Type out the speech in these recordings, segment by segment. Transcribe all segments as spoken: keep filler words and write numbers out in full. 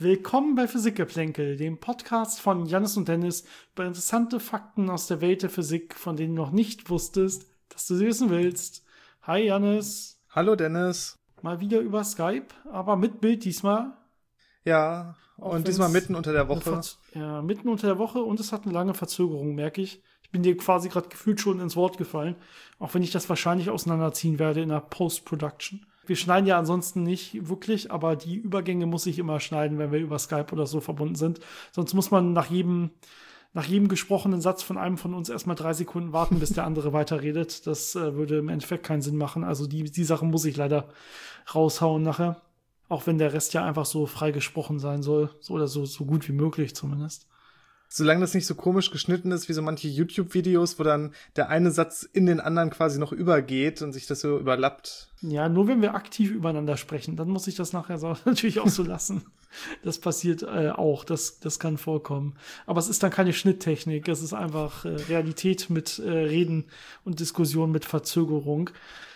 Willkommen bei Physikgeplänkel, dem Podcast von Jannis und Dennis über interessante Fakten aus der Welt der Physik, von denen du noch nicht wusstest, dass du sie wissen willst. Hi Jannis. Hallo Dennis. Mal wieder über Skype, aber mit Bild diesmal. Ja, Auch und diesmal mitten unter der Woche. Verz- ja, mitten unter der Woche und es hat eine lange Verzögerung, merke ich. Ich bin dir quasi gerade gefühlt schon ins Wort gefallen, auch wenn ich das wahrscheinlich auseinanderziehen werde in der Post-Production. Wir schneiden ja ansonsten nicht wirklich, aber die Übergänge muss ich immer schneiden, wenn wir über Skype oder so verbunden sind. Sonst muss man nach jedem, nach jedem gesprochenen Satz von einem von uns erstmal drei Sekunden warten, bis der andere weiterredet. Das äh, würde im Endeffekt keinen Sinn machen. Also die, die Sachen muss ich leider raushauen nachher. Auch wenn der Rest ja einfach so frei gesprochen sein soll. So oder so, so gut wie möglich zumindest. Solange das nicht so komisch geschnitten ist wie so manche YouTube-Videos, wo dann der eine Satz in den anderen quasi noch übergeht und sich das so überlappt. Ja, nur wenn wir aktiv übereinander sprechen, dann muss ich das nachher so, natürlich auch so lassen. Das passiert äh, auch, das, das kann vorkommen. Aber es ist dann keine Schnitttechnik, es ist einfach äh, Realität mit äh, Reden und Diskussion mit Verzögerung.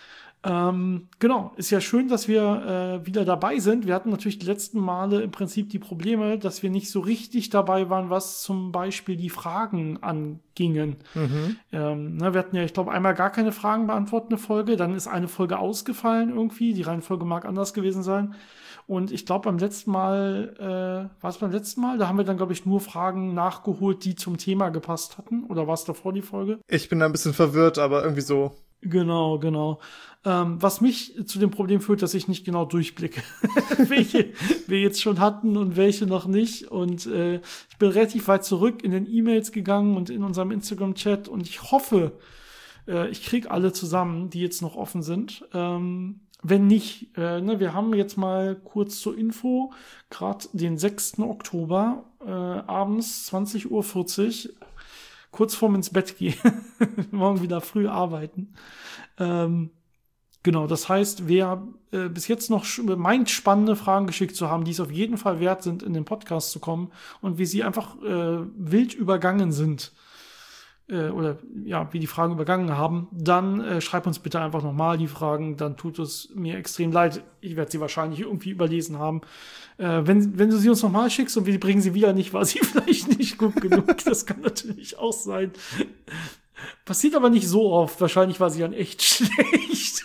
Ähm, genau, ist ja schön, dass wir äh, wieder dabei sind. Wir hatten natürlich die letzten Male im Prinzip die Probleme, dass wir nicht so richtig dabei waren, was zum Beispiel die Fragen angingen. Mhm. Ähm, ne, wir hatten ja, ich glaube, einmal gar keine Fragen beantwortende Folge, dann ist eine Folge ausgefallen irgendwie, die Reihenfolge mag anders gewesen sein. Und ich glaube, beim letzten Mal, äh, war es beim letzten Mal? Da haben wir dann, glaube ich, nur Fragen nachgeholt, die zum Thema gepasst hatten. Oder war es davor die Folge? Ich bin da ein bisschen verwirrt, aber irgendwie so. Genau, genau. Ähm, was mich zu dem Problem führt, dass ich nicht genau durchblicke, welche wir jetzt schon hatten und welche noch nicht. Und äh, ich bin relativ weit zurück in den E-Mails gegangen und in unserem Instagram-Chat und ich hoffe, äh, ich kriege alle zusammen, die jetzt noch offen sind. Ähm, wenn nicht, äh, ne, wir haben jetzt mal kurz zur Info, gerade den sechsten Oktober, äh, abends zwanzig Uhr vierzig, kurz vorm ins Bett gehen, morgen wieder früh arbeiten. Ähm, genau, das heißt, wer äh, bis jetzt noch sch- meint, spannende Fragen geschickt zu haben, die es auf jeden Fall wert sind, in den Podcast zu kommen und wie sie einfach äh, wild übergangen sind, äh, oder ja, wie die Fragen übergangen haben, dann äh, schreib uns bitte einfach nochmal die Fragen, dann tut es mir extrem leid. Ich werde sie wahrscheinlich irgendwie überlesen haben. Äh, wenn, wenn du sie uns nochmal schickst und wir bringen sie wieder nicht, war sie vielleicht nicht gut genug. Das kann natürlich auch sein. Passiert aber nicht so oft. Wahrscheinlich war sie dann echt schlecht.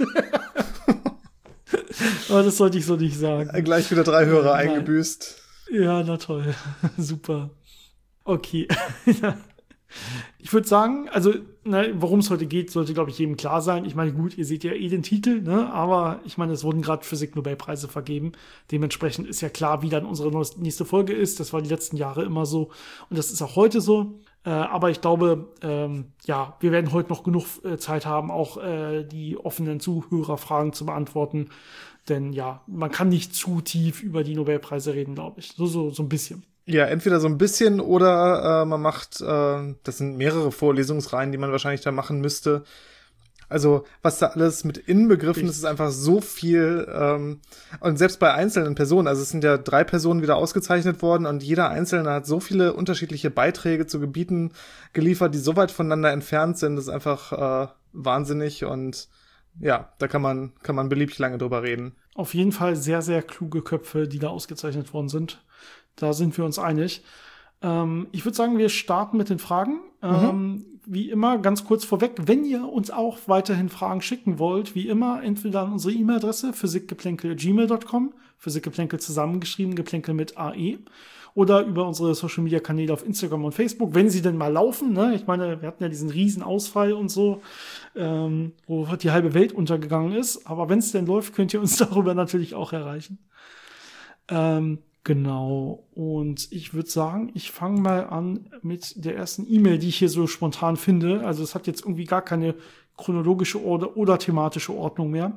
Aber das sollte ich so nicht sagen. Gleich wieder drei Hörer Nein. eingebüßt. Ja, na toll. Super. Okay. Ich würde sagen, also, ne, worum es heute geht, sollte, glaube ich, jedem klar sein. Ich meine, gut, ihr seht ja eh den Titel, ne? Aber ich meine, es wurden gerade Physik-Nobelpreise vergeben. Dementsprechend ist ja klar, wie dann unsere nächste Folge ist. Das war die letzten Jahre immer so. Und das ist auch heute so. Äh, aber ich glaube, ähm, ja, wir werden heute noch genug äh, Zeit haben, auch äh, die offenen Zuhörerfragen zu beantworten. Denn ja, man kann nicht zu tief über die Nobelpreise reden, glaube ich. So, so, so ein bisschen. Ja, entweder so ein bisschen oder äh, man macht, äh, das sind mehrere Vorlesungsreihen, die man wahrscheinlich da machen müsste. Also, was da alles mit inbegriffen ist, ist einfach so viel. Ähm, und selbst bei einzelnen Personen, also es sind ja drei Personen wieder ausgezeichnet worden und jeder Einzelne hat so viele unterschiedliche Beiträge zu Gebieten geliefert, die so weit voneinander entfernt sind. Das ist einfach äh, wahnsinnig und ja, da kann man, kann man beliebig lange drüber reden. Auf jeden Fall sehr, sehr kluge Köpfe, die da ausgezeichnet worden sind. Da sind wir uns einig. Ähm, ich würde sagen, wir starten mit den Fragen. Mhm. Ähm, wie immer, ganz kurz vorweg, wenn ihr uns auch weiterhin Fragen schicken wollt, wie immer, entweder an unsere E-Mail-Adresse physikgeplänkel at gmail dot com, Physikgeplänkel zusammengeschrieben, Geplänkel mit A E, oder über unsere Social-Media-Kanäle auf Instagram und Facebook, wenn sie denn mal laufen. Ne? Ich meine, wir hatten ja diesen riesen Ausfall und so, ähm, wo die halbe Welt untergegangen ist. Aber wenn es denn läuft, könnt ihr uns darüber natürlich auch erreichen. Ähm, Genau, und ich würde sagen, ich fange mal an mit der ersten E-Mail, die ich hier so spontan finde. Also es hat jetzt irgendwie gar keine chronologische oder, oder thematische Ordnung mehr.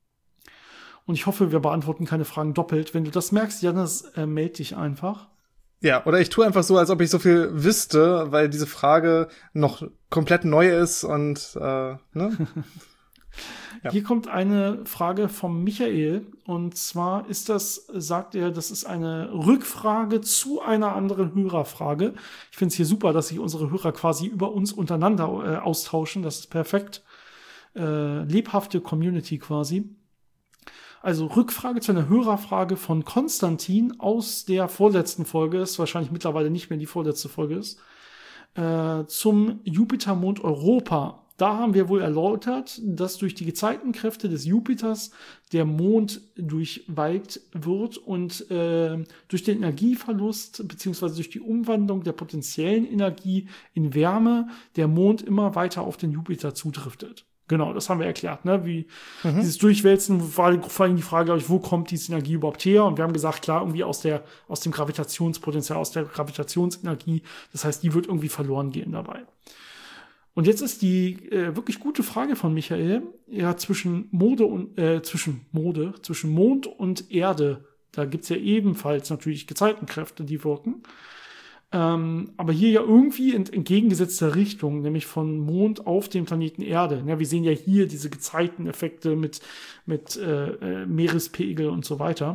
Und ich hoffe, wir beantworten keine Fragen doppelt. Wenn du das merkst, Jannis, äh, meld dich einfach. Ja, oder ich tue einfach so, als ob ich so viel wüsste, weil diese Frage noch komplett neu ist und äh, ne? Ja. Hier kommt eine Frage vom Michael, und zwar ist das, sagt er, das ist eine Rückfrage zu einer anderen Hörerfrage. Ich finde es hier super, dass sich unsere Hörer quasi über uns untereinander äh, austauschen. Das ist perfekt. Äh, lebhafte Community quasi. Also Rückfrage zu einer Hörerfrage von Konstantin aus der vorletzten Folge, ist wahrscheinlich mittlerweile nicht mehr die vorletzte Folge ist, äh, zum Jupitermond Europa. Da haben wir wohl erläutert, dass durch die Gezeitenkräfte des Jupiters der Mond durchwalkt wird und äh, durch den Energieverlust beziehungsweise durch die Umwandlung der potenziellen Energie in Wärme der Mond immer weiter auf den Jupiter zudriftet. Genau, das haben wir erklärt, ne? Wie mhm. dieses Durchwälzen war vor allem die Frage, glaube ich, wo kommt diese Energie überhaupt her? Und wir haben gesagt, klar, irgendwie aus der aus dem Gravitationspotenzial, aus der Gravitationsenergie. Das heißt, die wird irgendwie verloren gehen dabei. Und jetzt ist die äh, wirklich gute Frage von Michael, ja, zwischen Mode und äh, zwischen Mode, zwischen Mond und Erde, da gibt's ja ebenfalls natürlich Gezeitenkräfte, die wirken. Ähm, aber hier ja irgendwie in entgegengesetzter Richtung, nämlich von Mond auf den Planeten Erde. Ja, wir sehen ja hier diese Gezeiteneffekte mit, mit äh, Meerespegel und so weiter.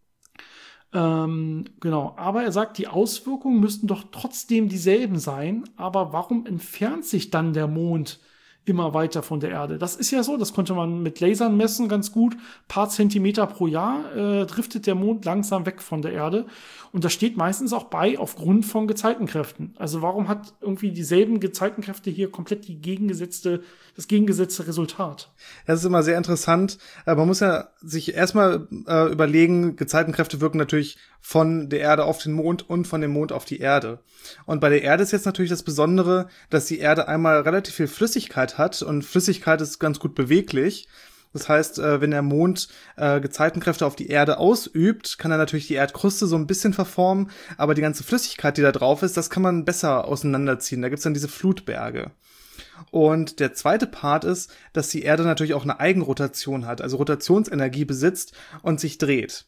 Ähm, genau, aber er sagt, die Auswirkungen müssten doch trotzdem dieselben sein, aber warum entfernt sich dann der Mond immer weiter von der Erde? Das ist ja so, das konnte man mit Lasern messen ganz gut. Paar Zentimeter pro Jahr äh, driftet der Mond langsam weg von der Erde. Und das steht meistens auch bei aufgrund von Gezeitenkräften. Also warum hat irgendwie dieselben Gezeitenkräfte hier komplett die gegengesetzte, das gegengesetzte Resultat? Das ist immer sehr interessant. Man muss ja sich erstmal äh, überlegen, Gezeitenkräfte wirken natürlich von der Erde auf den Mond und von dem Mond auf die Erde. Und bei der Erde ist jetzt natürlich das Besondere, dass die Erde einmal relativ viel Flüssigkeit hat und Flüssigkeit ist ganz gut beweglich. Das heißt, wenn der Mond äh, Gezeitenkräfte auf die Erde ausübt, kann er natürlich die Erdkruste so ein bisschen verformen, aber die ganze Flüssigkeit, die da drauf ist, das kann man besser auseinanderziehen. Da gibt's dann diese Flutberge. Und der zweite Part ist, dass die Erde natürlich auch eine Eigenrotation hat, also Rotationsenergie besitzt und sich dreht.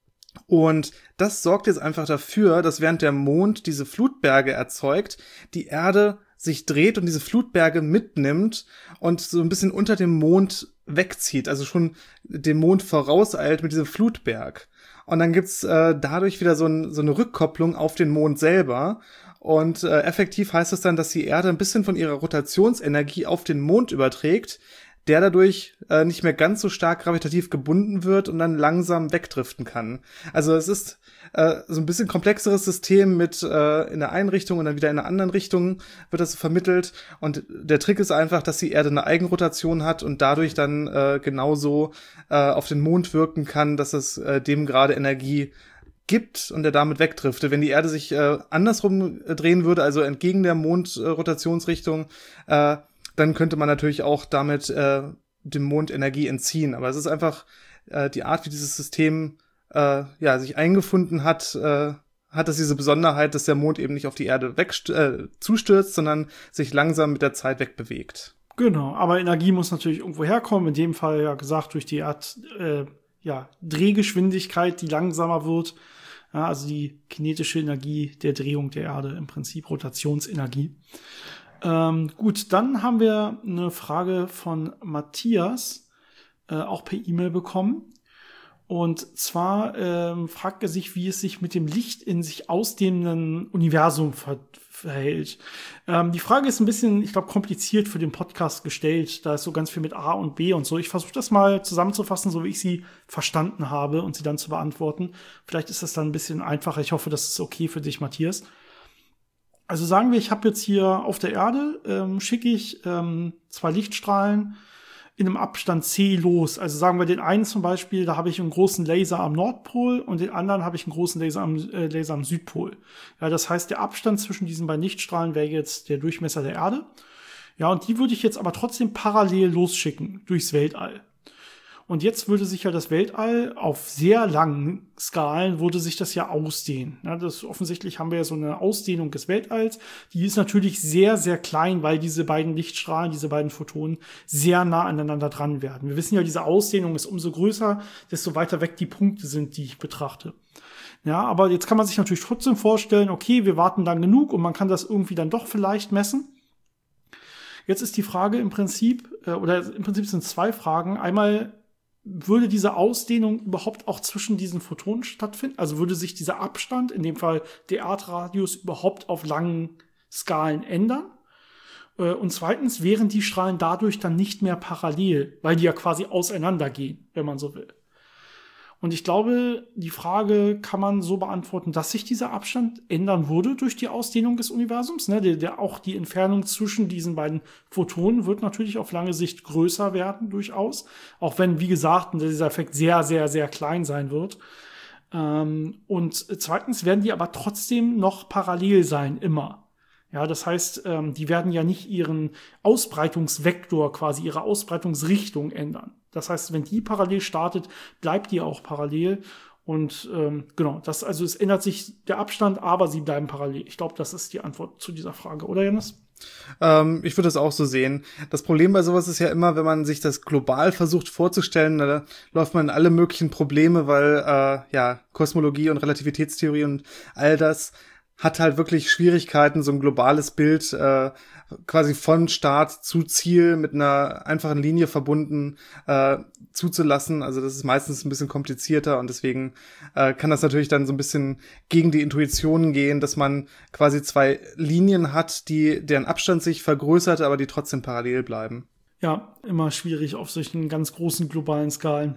Und das sorgt jetzt einfach dafür, dass während der Mond diese Flutberge erzeugt, die Erde sich dreht und diese Flutberge mitnimmt und so ein bisschen unter dem Mond wegzieht, also schon den Mond vorauseilt mit diesem Flutberg. Und dann gibt's äh, dadurch wieder so, ein, so eine Rückkopplung auf den Mond selber. Und äh, effektiv heißt es dann, dass die Erde ein bisschen von ihrer Rotationsenergie auf den Mond überträgt, der dadurch äh, nicht mehr ganz so stark gravitativ gebunden wird und dann langsam wegdriften kann. Also es ist äh, so ein bisschen komplexeres System mit äh, in der einen Richtung und dann wieder in der anderen Richtung wird das so vermittelt. Und der Trick ist einfach, dass die Erde eine Eigenrotation hat und dadurch dann äh, genauso äh, auf den Mond wirken kann, dass es äh, dem gerade Energie gibt und der damit wegdriftet. Wenn die Erde sich äh, andersrum drehen würde, also entgegen der Mondrotationsrichtung, äh, dann könnte man natürlich auch damit äh, dem Mond Energie entziehen. Aber es ist einfach äh, die Art, wie dieses System äh, ja sich eingefunden hat, äh, hat es diese Besonderheit, dass der Mond eben nicht auf die Erde weg äh, zustürzt, sondern sich langsam mit der Zeit wegbewegt. Genau, aber Energie muss natürlich irgendwo herkommen. In dem Fall ja gesagt durch die Art äh, ja Drehgeschwindigkeit, die langsamer wird. Ja, also die kinetische Energie der Drehung der Erde, im Prinzip Rotationsenergie. Ähm, gut, dann haben wir eine Frage von Matthias, äh, auch per E-Mail bekommen. Und zwar ähm, fragt er sich, wie es sich mit dem Licht in sich ausdehnenden Universum ver- verhält. Ähm, die Frage ist ein bisschen, ich glaube, kompliziert für den Podcast gestellt. Da ist so ganz viel mit A und B und so. Ich versuche das mal zusammenzufassen, so wie ich sie verstanden habe und sie dann zu beantworten. Vielleicht ist das dann ein bisschen einfacher. Ich hoffe, das ist okay für dich, Matthias. Also sagen wir, ich habe jetzt hier auf der Erde, ähm, schicke ich ähm, zwei Lichtstrahlen in einem Abstand c los. Also sagen wir den einen zum Beispiel, da habe ich einen großen Laser am Nordpol und den anderen habe ich einen großen Laser am, äh, Laser am Südpol. Ja, das heißt, der Abstand zwischen diesen beiden Lichtstrahlen wäre jetzt der Durchmesser der Erde. Ja, und die würde ich jetzt aber trotzdem parallel losschicken durchs Weltall. Und jetzt würde sich ja das Weltall auf sehr langen Skalen würde sich das ja ausdehnen. Ja, das offensichtlich haben wir ja so eine Ausdehnung des Weltalls. Die ist natürlich sehr, sehr klein, weil diese beiden Lichtstrahlen, diese beiden Photonen sehr nah aneinander dran werden. Wir wissen ja, diese Ausdehnung ist umso größer, desto weiter weg die Punkte sind, die ich betrachte. Ja, aber jetzt kann man sich natürlich trotzdem vorstellen, okay, wir warten dann genug und man kann das irgendwie dann doch vielleicht messen. Jetzt ist die Frage im Prinzip, äh, oder im Prinzip sind zwei Fragen. Einmal, würde diese Ausdehnung überhaupt auch zwischen diesen Photonen stattfinden? Also würde sich dieser Abstand, in dem Fall der Erdradius, überhaupt auf langen Skalen ändern? Und zweitens, wären die Strahlen dadurch dann nicht mehr parallel, weil die ja quasi auseinandergehen, wenn man so will. Und ich glaube, die Frage kann man so beantworten, dass sich dieser Abstand ändern würde durch die Ausdehnung des Universums. Ne? Der, der, auch die Entfernung zwischen diesen beiden Photonen wird natürlich auf lange Sicht größer werden, durchaus. Auch wenn, wie gesagt, dieser Effekt sehr, sehr, sehr klein sein wird. Ähm, und zweitens werden die aber trotzdem noch parallel sein, immer. Ja, das heißt, ähm, die werden ja nicht ihren Ausbreitungsvektor, quasi ihre Ausbreitungsrichtung ändern. Das heißt, wenn die parallel startet, bleibt die auch parallel. Und ähm, genau, das, also es ändert sich der Abstand, aber sie bleiben parallel. Ich glaube, das ist die Antwort zu dieser Frage, oder Jannis? Ähm, ich würde das auch so sehen. Das Problem bei sowas ist ja immer, wenn man sich das global versucht vorzustellen, da läuft man in alle möglichen Probleme, weil äh, ja Kosmologie und Relativitätstheorie und all das hat halt wirklich Schwierigkeiten, so ein globales Bild äh, quasi von Start zu Ziel mit einer einfachen Linie verbunden äh, zuzulassen. Also das ist meistens ein bisschen komplizierter und deswegen äh, kann das natürlich dann so ein bisschen gegen die Intuition gehen, dass man quasi zwei Linien hat, die deren Abstand sich vergrößert, aber die trotzdem parallel bleiben. Ja, immer schwierig auf solchen ganz großen globalen Skalen.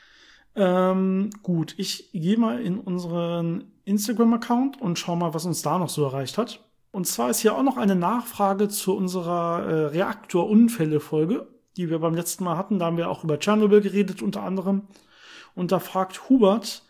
Ähm, gut, ich gehe mal in unseren Instagram-Account und schau mal, was uns da noch so erreicht hat. Und zwar ist hier auch noch eine Nachfrage zu unserer äh, Reaktorunfälle-Folge, die wir beim letzten Mal hatten. Da haben wir auch über Tschernobyl geredet, unter anderem. Und da fragt Hubert,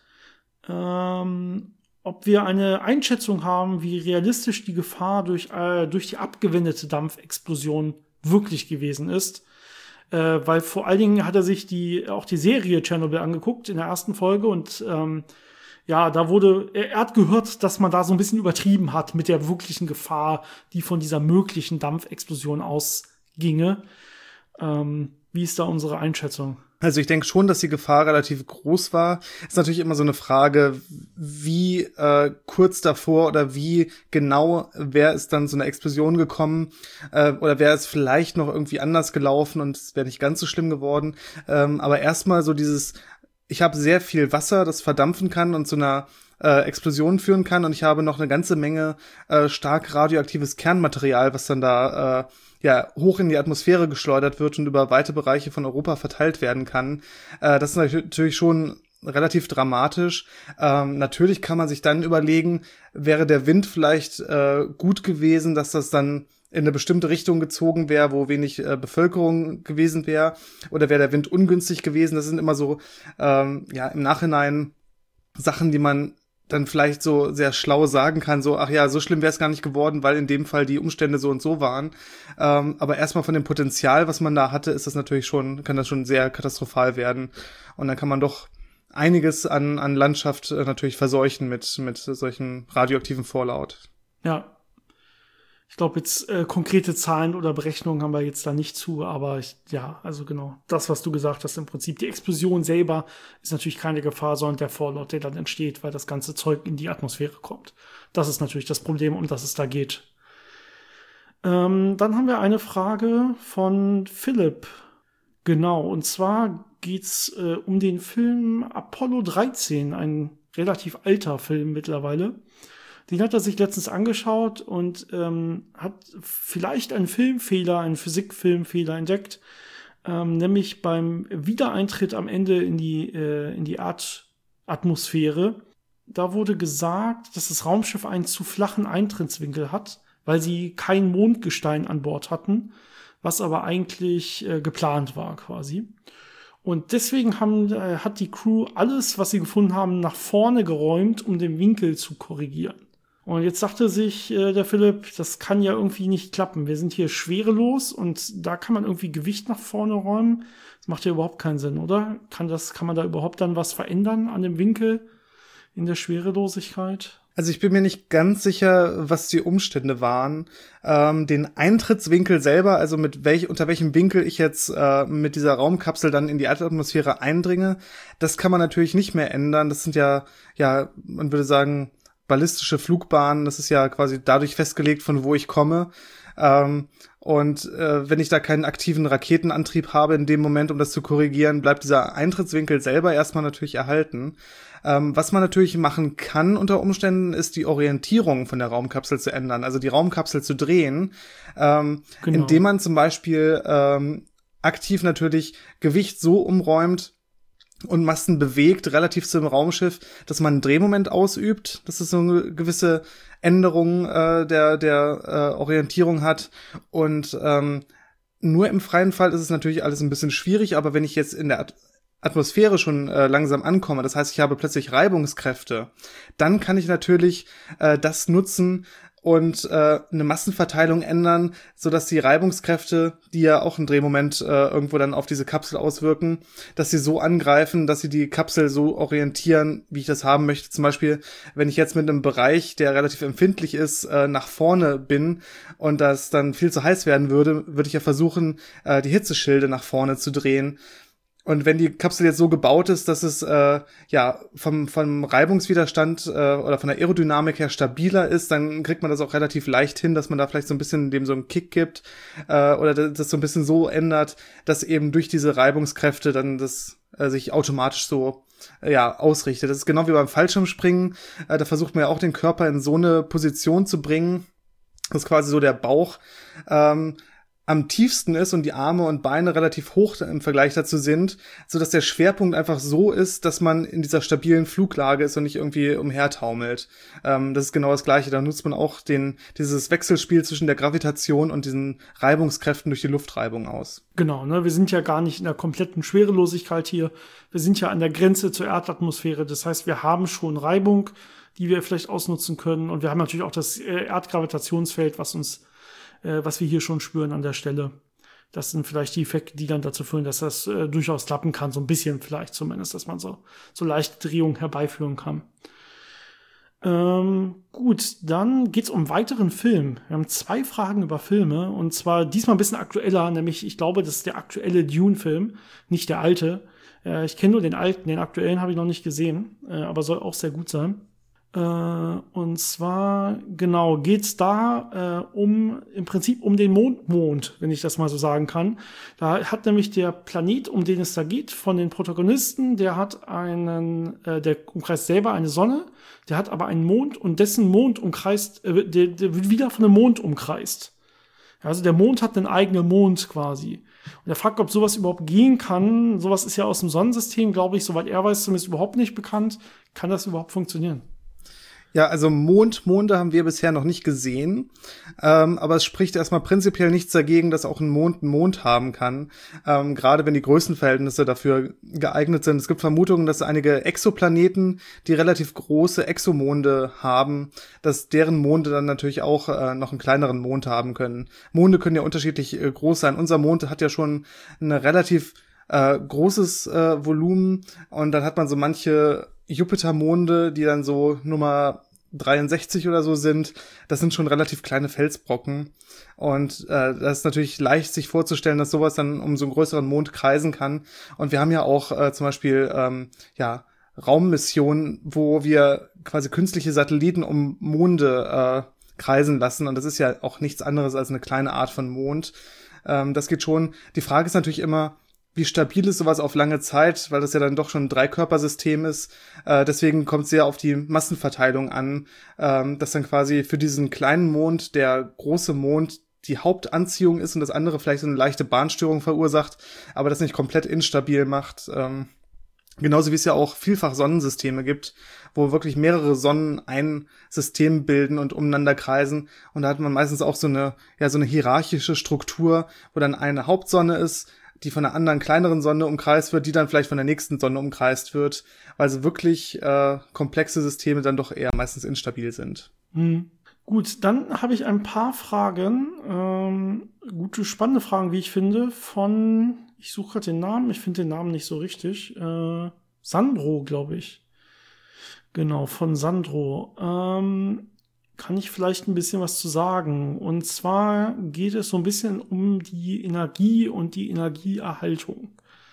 ähm, ob wir eine Einschätzung haben, wie realistisch die Gefahr durch, äh, durch die abgewendete Dampfexplosion wirklich gewesen ist. Äh, weil vor allen Dingen hat er sich die auch die Serie Tschernobyl angeguckt in der ersten Folge und ähm, ja, da wurde, er, er hat gehört, dass man da so ein bisschen übertrieben hat mit der wirklichen Gefahr, die von dieser möglichen Dampfexplosion ausginge. Ähm, wie ist da unsere Einschätzung? Also ich denke schon, dass die Gefahr relativ groß war. Ist natürlich immer so eine Frage, wie äh, kurz davor oder wie genau wäre es dann zu einer Explosion gekommen äh, oder wäre es vielleicht noch irgendwie anders gelaufen und es wäre nicht ganz so schlimm geworden. Ähm, aber erstmal so dieses, ich habe sehr viel Wasser, das verdampfen kann und zu einer äh, Explosion führen kann und ich habe noch eine ganze Menge äh, stark radioaktives Kernmaterial, was dann da äh, ja hoch in die Atmosphäre geschleudert wird und über weite Bereiche von Europa verteilt werden kann. Äh, das ist natürlich schon relativ dramatisch. Ähm, natürlich kann man sich dann überlegen, wäre der Wind vielleicht äh, gut gewesen, dass das dann in eine bestimmte Richtung gezogen wäre, wo wenig äh, Bevölkerung gewesen wäre, oder wäre der Wind ungünstig gewesen. Das sind immer so ähm, ja im Nachhinein Sachen, die man dann vielleicht so sehr schlau sagen kann, so, ach ja, so schlimm wäre es gar nicht geworden, weil in dem Fall die Umstände so und so waren. Ähm, aber erstmal von dem Potenzial, was man da hatte, ist das natürlich schon, kann das schon sehr katastrophal werden. Und dann kann man doch einiges an, an Landschaft äh, natürlich verseuchen mit, mit solchen radioaktiven Vorlaut. Ja. Ich glaube, jetzt äh, konkrete Zahlen oder Berechnungen haben wir jetzt da nicht zu, aber ich, ja, also genau, das, was du gesagt hast, im Prinzip, die Explosion selber ist natürlich keine Gefahr, sondern der Vorlaut, der dann entsteht, weil das ganze Zeug in die Atmosphäre kommt. Das ist natürlich das Problem, um das es da geht. Ähm, dann haben wir eine Frage von Philipp. Genau, und zwar geht's äh, um den Film Apollo dreizehn, ein relativ alter Film mittlerweile. Den hat er sich letztens angeschaut und ähm, hat vielleicht einen Filmfehler, einen Physikfilmfehler entdeckt, ähm, nämlich beim Wiedereintritt am Ende in die äh, in die Erdatmosphäre. Da wurde gesagt, dass das Raumschiff einen zu flachen Eintrittswinkel hat, weil sie kein Mondgestein an Bord hatten, was aber eigentlich äh, geplant war quasi. Und deswegen haben, äh, hat die Crew alles, was sie gefunden haben, nach vorne geräumt, um den Winkel zu korrigieren. Und jetzt sagte sich äh, der Philipp, das kann ja irgendwie nicht klappen. Wir sind hier schwerelos und da kann man irgendwie Gewicht nach vorne räumen. Das macht ja überhaupt keinen Sinn, oder? Kann das, kann man da überhaupt dann was verändern an dem Winkel in der Schwerelosigkeit? Also ich bin mir nicht ganz sicher, was die Umstände waren. Ähm, den Eintrittswinkel selber, also mit welch, unter welchem Winkel ich jetzt äh, mit dieser Raumkapsel dann in die Erdatmosphäre eindringe, das kann man natürlich nicht mehr ändern. Das sind ja, ja, man würde sagen, ballistische Flugbahnen. Das ist ja quasi dadurch festgelegt, von wo ich komme. Ähm, und äh, wenn ich da keinen aktiven Raketenantrieb habe in dem Moment, um das zu korrigieren, bleibt dieser Eintrittswinkel selber erstmal natürlich erhalten. Ähm, was man natürlich machen kann unter Umständen, ist die Orientierung von der Raumkapsel zu ändern, also die Raumkapsel zu drehen, ähm, genau. Indem man zum Beispiel ähm, aktiv natürlich Gewicht so umräumt, und Masten bewegt, relativ zum Raumschiff, dass man einen Drehmoment ausübt, dass es so eine gewisse Änderung äh, der der äh, Orientierung hat. Und ähm, nur im freien Fall ist es natürlich alles ein bisschen schwierig, aber wenn ich jetzt in der At- Atmosphäre schon äh, langsam ankomme, das heißt, ich habe plötzlich Reibungskräfte, dann kann ich natürlich äh, das nutzen und äh, eine Massenverteilung ändern, so dass die Reibungskräfte, die ja auch einen Drehmoment äh, irgendwo dann auf diese Kapsel auswirken, dass sie so angreifen, dass sie die Kapsel so orientieren, wie ich das haben möchte. Zum Beispiel, wenn ich jetzt mit einem Bereich, der relativ empfindlich ist, äh, nach vorne bin und das dann viel zu heiß werden würde, würde ich ja versuchen, äh, die Hitzeschilde nach vorne zu drehen. Und wenn die Kapsel jetzt so gebaut ist, dass es äh, ja vom vom Reibungswiderstand äh, oder von der Aerodynamik her stabiler ist, dann kriegt man das auch relativ leicht hin, dass man da vielleicht so ein bisschen dem so einen Kick gibt äh, oder das so ein bisschen so ändert, dass eben durch diese Reibungskräfte dann das äh, sich automatisch so äh, ja ausrichtet. Das ist genau wie beim Fallschirmspringen. Äh, da versucht man ja auch den Körper in so eine Position zu bringen, dass quasi so der Bauch ähm, am tiefsten ist und die Arme und Beine relativ hoch im Vergleich dazu sind, so dass der Schwerpunkt einfach so ist, dass man in dieser stabilen Fluglage ist und nicht irgendwie umhertaumelt. Ähm, das ist genau das Gleiche. Da nutzt man auch den dieses Wechselspiel zwischen der Gravitation und diesen Reibungskräften durch die Luftreibung aus. Genau, ne? Wir sind ja gar nicht in der kompletten Schwerelosigkeit hier. Wir sind ja an der Grenze zur Erdatmosphäre. Das heißt, wir haben schon Reibung, die wir vielleicht ausnutzen können. Und wir haben natürlich auch das Erdgravitationsfeld, was uns was wir hier schon spüren an der Stelle. Das sind vielleicht die Effekte, die dann dazu führen, dass das äh, durchaus klappen kann, so ein bisschen vielleicht zumindest, dass man so, so leichte Drehungen herbeiführen kann. Ähm, gut, dann geht's um weiteren Film. Wir haben zwei Fragen über Filme und zwar diesmal ein bisschen aktueller, nämlich ich glaube, das ist der aktuelle Dune-Film, nicht der alte. Äh, ich kenne nur den alten, den aktuellen habe ich noch nicht gesehen, äh, aber soll auch sehr gut sein. Äh, und zwar, genau, geht's da äh, um, im Prinzip um den Mondmond, wenn ich das mal so sagen kann. Da hat nämlich der Planet, um den es da geht, von den Protagonisten, der hat einen, äh, der umkreist selber eine Sonne, der hat aber einen Mond und dessen Mond umkreist, äh, der, der wird wieder von einem Mond umkreist. Also der Mond hat einen eigenen Mond quasi. Und er fragt, ob sowas überhaupt gehen kann. Sowas ist ja aus dem Sonnensystem, glaube ich, soweit er weiß, zumindest überhaupt nicht bekannt. Kann das überhaupt funktionieren? Ja, also Mond, Monde haben wir bisher noch nicht gesehen, ähm, aber es spricht erstmal prinzipiell nichts dagegen, dass auch ein Mond einen Mond haben kann, ähm, gerade wenn die Größenverhältnisse dafür geeignet sind. Es gibt Vermutungen, dass einige Exoplaneten, die relativ große Exomonde haben, dass deren Monde dann natürlich auch äh, noch einen kleineren Mond haben können. Monde können ja unterschiedlich äh, groß sein. Unser Mond hat ja schon eine relativ äh, großes äh, Volumen und dann hat man so manche Jupitermonde, die dann so Nummer dreiundsechzig oder so sind. Das sind schon relativ kleine Felsbrocken und äh, das ist natürlich leicht sich vorzustellen, dass sowas dann um so einen größeren Mond kreisen kann. Und wir haben ja auch äh, zum Beispiel ähm, ja Raummissionen, wo wir quasi künstliche Satelliten um Monde äh, kreisen lassen und das ist ja auch nichts anderes als eine kleine Art von Mond. Ähm, das geht schon. Die Frage ist natürlich immer, wie stabil ist sowas auf lange Zeit, weil das ja dann doch schon ein Dreikörpersystem ist. Äh, deswegen kommt es sehr auf die Massenverteilung an, ähm, dass dann quasi für diesen kleinen Mond der große Mond die Hauptanziehung ist und das andere vielleicht so eine leichte Bahnstörung verursacht, aber das nicht komplett instabil macht. Ähm, genauso wie es ja auch vielfach Sonnensysteme gibt, wo wirklich mehrere Sonnen ein System bilden und umeinander kreisen. Und da hat man meistens auch so eine, ja, so eine hierarchische Struktur, wo dann eine Hauptsonne ist, die von einer anderen kleineren Sonne umkreist wird, die dann vielleicht von der nächsten Sonne umkreist wird, weil so wirklich äh, komplexe Systeme dann doch eher meistens instabil sind. Hm. Gut, dann habe ich ein paar Fragen, ähm, gute, spannende Fragen, wie ich finde, von, ich suche gerade den Namen, ich finde den Namen nicht so richtig, äh, Sandro, glaube ich. Genau, von Sandro. Ähm, kann ich vielleicht ein bisschen was zu sagen. Und zwar geht es so ein bisschen um die Energie und die Energieerhaltung.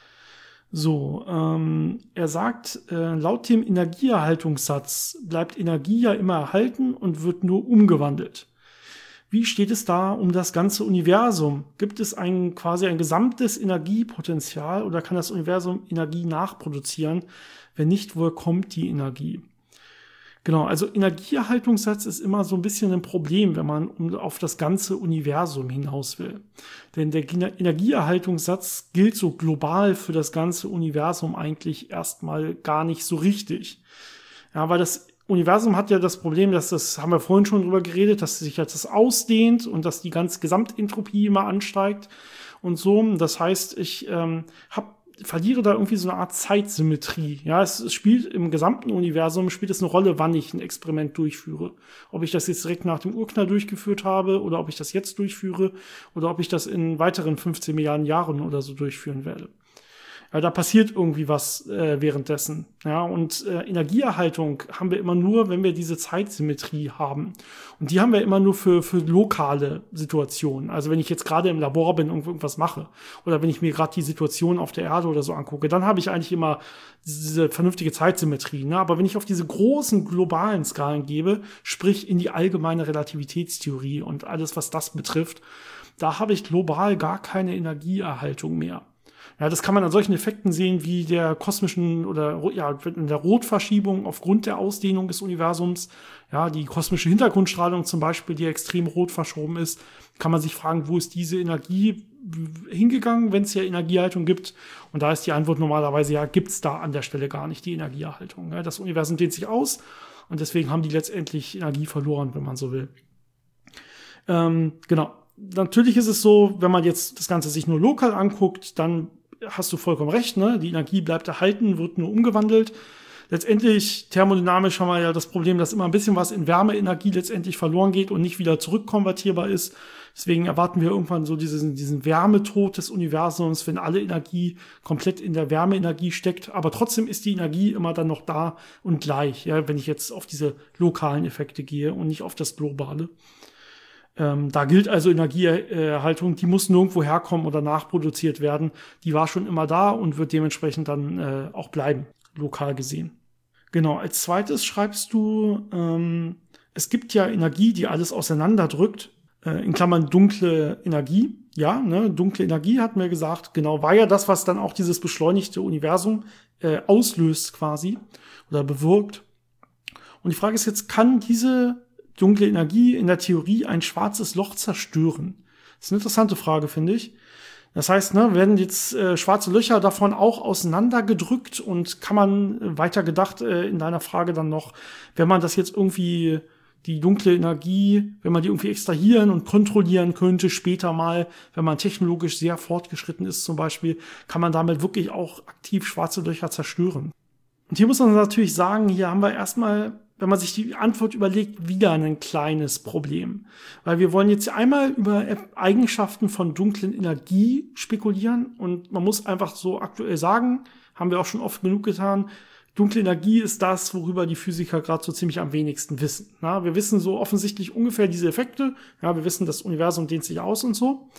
So, ähm, er sagt, äh, laut dem Energieerhaltungssatz bleibt Energie ja immer erhalten und wird nur umgewandelt. Wie steht es da um das ganze Universum? Gibt es ein quasi ein gesamtes Energiepotenzial oder kann das Universum Energie nachproduzieren? Wenn nicht, woher kommt die Energie? Genau, also Energieerhaltungssatz ist immer so ein bisschen ein Problem, wenn man um, auf das ganze Universum hinaus will. Denn der Energieerhaltungssatz gilt so global für das ganze Universum eigentlich erstmal gar nicht so richtig. Ja, weil das Universum hat ja das Problem, dass das, haben wir vorhin schon drüber geredet, dass sich jetzt das ausdehnt und dass die ganze Gesamtentropie immer ansteigt und so. Das heißt, ich ähm, habe verliere da irgendwie so eine Art Zeitsymmetrie. Ja, es, es spielt im gesamten Universum, spielt es eine Rolle, wann ich ein Experiment durchführe. Ob ich das jetzt direkt nach dem Urknall durchgeführt habe oder ob ich das jetzt durchführe oder ob ich das in weiteren fünfzehn Milliarden Jahren oder so durchführen werde. Ja, da passiert irgendwie was äh, währenddessen. Ja, und äh, Energieerhaltung haben wir immer nur, wenn wir diese Zeitsymmetrie haben. Und die haben wir immer nur für für lokale Situationen. Also wenn ich jetzt gerade im Labor bin und irgendwas mache oder wenn ich mir gerade die Situation auf der Erde oder so angucke, dann habe ich eigentlich immer diese vernünftige Zeitsymmetrie. Ne? Aber wenn ich auf diese großen globalen Skalen gebe, sprich in die allgemeine Relativitätstheorie und alles, was das betrifft, da habe ich global gar keine Energieerhaltung mehr. Ja, das kann man an solchen Effekten sehen wie der kosmischen oder ja, in der Rotverschiebung aufgrund der Ausdehnung des Universums. Ja, die kosmische Hintergrundstrahlung zum Beispiel, die extrem rot verschoben ist, kann man sich fragen, wo ist diese Energie hingegangen, wenn es ja Energieerhaltung gibt? Und da ist die Antwort normalerweise ja, gibt's da an der Stelle gar nicht die Energieerhaltung. Ja, das Universum dehnt sich aus und deswegen haben die letztendlich Energie verloren, wenn man so will. Ähm, genau. Natürlich ist es so, wenn man jetzt das Ganze sich nur lokal anguckt, dann hast du vollkommen recht, ne? Die Energie bleibt erhalten, wird nur umgewandelt. Letztendlich, thermodynamisch haben wir ja das Problem, dass immer ein bisschen was in Wärmeenergie letztendlich verloren geht und nicht wieder zurückkonvertierbar ist. Deswegen erwarten wir irgendwann so diesen, diesen Wärmetod des Universums, wenn alle Energie komplett in der Wärmeenergie steckt. Aber trotzdem ist die Energie immer dann noch da und gleich, ja, wenn ich jetzt auf diese lokalen Effekte gehe und nicht auf das Globale. Ähm, da gilt also Energieerhaltung, die muss nirgendwo herkommen oder nachproduziert werden. Die war schon immer da und wird dementsprechend dann äh, auch bleiben, lokal gesehen. Genau, als zweites schreibst du, ähm, es gibt ja Energie, die alles auseinanderdrückt, äh, in Klammern dunkle Energie. Ja, ne, dunkle Energie hatten wir gesagt, genau, war ja das, was dann auch dieses beschleunigte Universum äh, auslöst quasi oder bewirkt. Und die Frage ist jetzt, kann diese dunkle Energie in der Theorie ein schwarzes Loch zerstören? Das ist eine interessante Frage, finde ich. Das heißt, ne, werden jetzt äh, schwarze Löcher davon auch auseinandergedrückt und kann man äh, weiter gedacht äh, in deiner Frage dann noch, wenn man das jetzt irgendwie, die dunkle Energie, wenn man die irgendwie extrahieren und kontrollieren könnte, später mal, wenn man technologisch sehr fortgeschritten ist zum Beispiel, kann man damit wirklich auch aktiv schwarze Löcher zerstören. Und hier muss man natürlich sagen, hier haben wir erstmal, wenn man sich die Antwort überlegt, wieder ein kleines Problem. Weil wir wollen jetzt einmal über Eigenschaften von dunklen Energie spekulieren und man muss einfach so aktuell sagen, haben wir auch schon oft genug getan, dunkle Energie ist das, worüber die Physiker gerade so ziemlich am wenigsten wissen. Ja, wir wissen so offensichtlich ungefähr diese Effekte, ja, wir wissen, das Universum dehnt sich aus und so.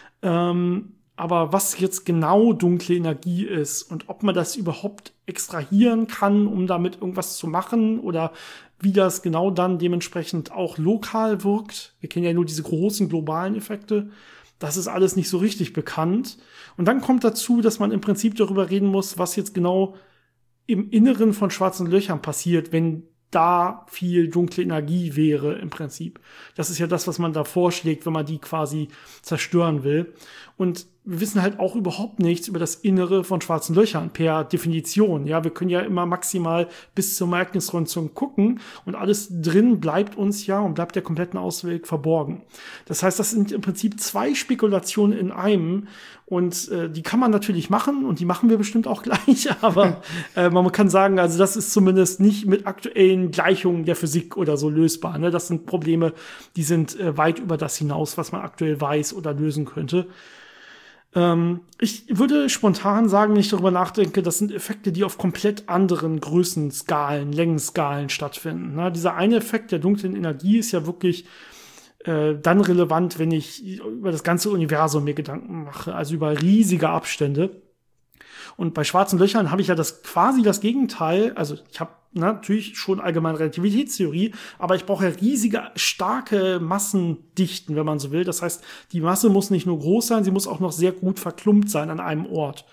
Ähm, aber was jetzt genau dunkle Energie ist und ob man das überhaupt extrahieren kann, um damit irgendwas zu machen oder wie das genau dann dementsprechend auch lokal wirkt. Wir kennen ja nur diese großen globalen Effekte. Das ist alles nicht so richtig bekannt. Und dann kommt dazu, dass man im Prinzip darüber reden muss, was jetzt genau im Inneren von schwarzen Löchern passiert, wenn da viel dunkle Energie wäre im Prinzip. Das ist ja das, was man da vorschlägt, wenn man die quasi zerstören will. Und wir wissen halt auch überhaupt nichts über das Innere von schwarzen Löchern per Definition. Ja, wir können ja immer maximal bis zum Ereignishorizont gucken und alles drin bleibt uns ja und bleibt der kompletten Ausweg verborgen. Das heißt, das sind im Prinzip zwei Spekulationen in einem und äh, die kann man natürlich machen und die machen wir bestimmt auch gleich, aber äh, man kann sagen, also das ist zumindest nicht mit aktuellen Gleichungen der Physik oder so lösbar. Ne? Das sind Probleme, die sind äh, weit über das hinaus, was man aktuell weiß oder lösen könnte. Ich würde spontan sagen, wenn ich darüber nachdenke, das sind Effekte, die auf komplett anderen Größenskalen, Längenskalen stattfinden. Na, dieser eine Effekt der dunklen Energie ist ja wirklich äh, dann relevant, wenn ich über das ganze Universum mir Gedanken mache, also über riesige Abstände. Und bei schwarzen Löchern habe ich ja das quasi das Gegenteil. Also ich habe natürlich schon allgemeine Relativitätstheorie, aber ich brauche ja riesige, starke Massendichten, wenn man so will. Das heißt, die Masse muss nicht nur groß sein, sie muss auch noch sehr gut verklumpt sein an einem Ort.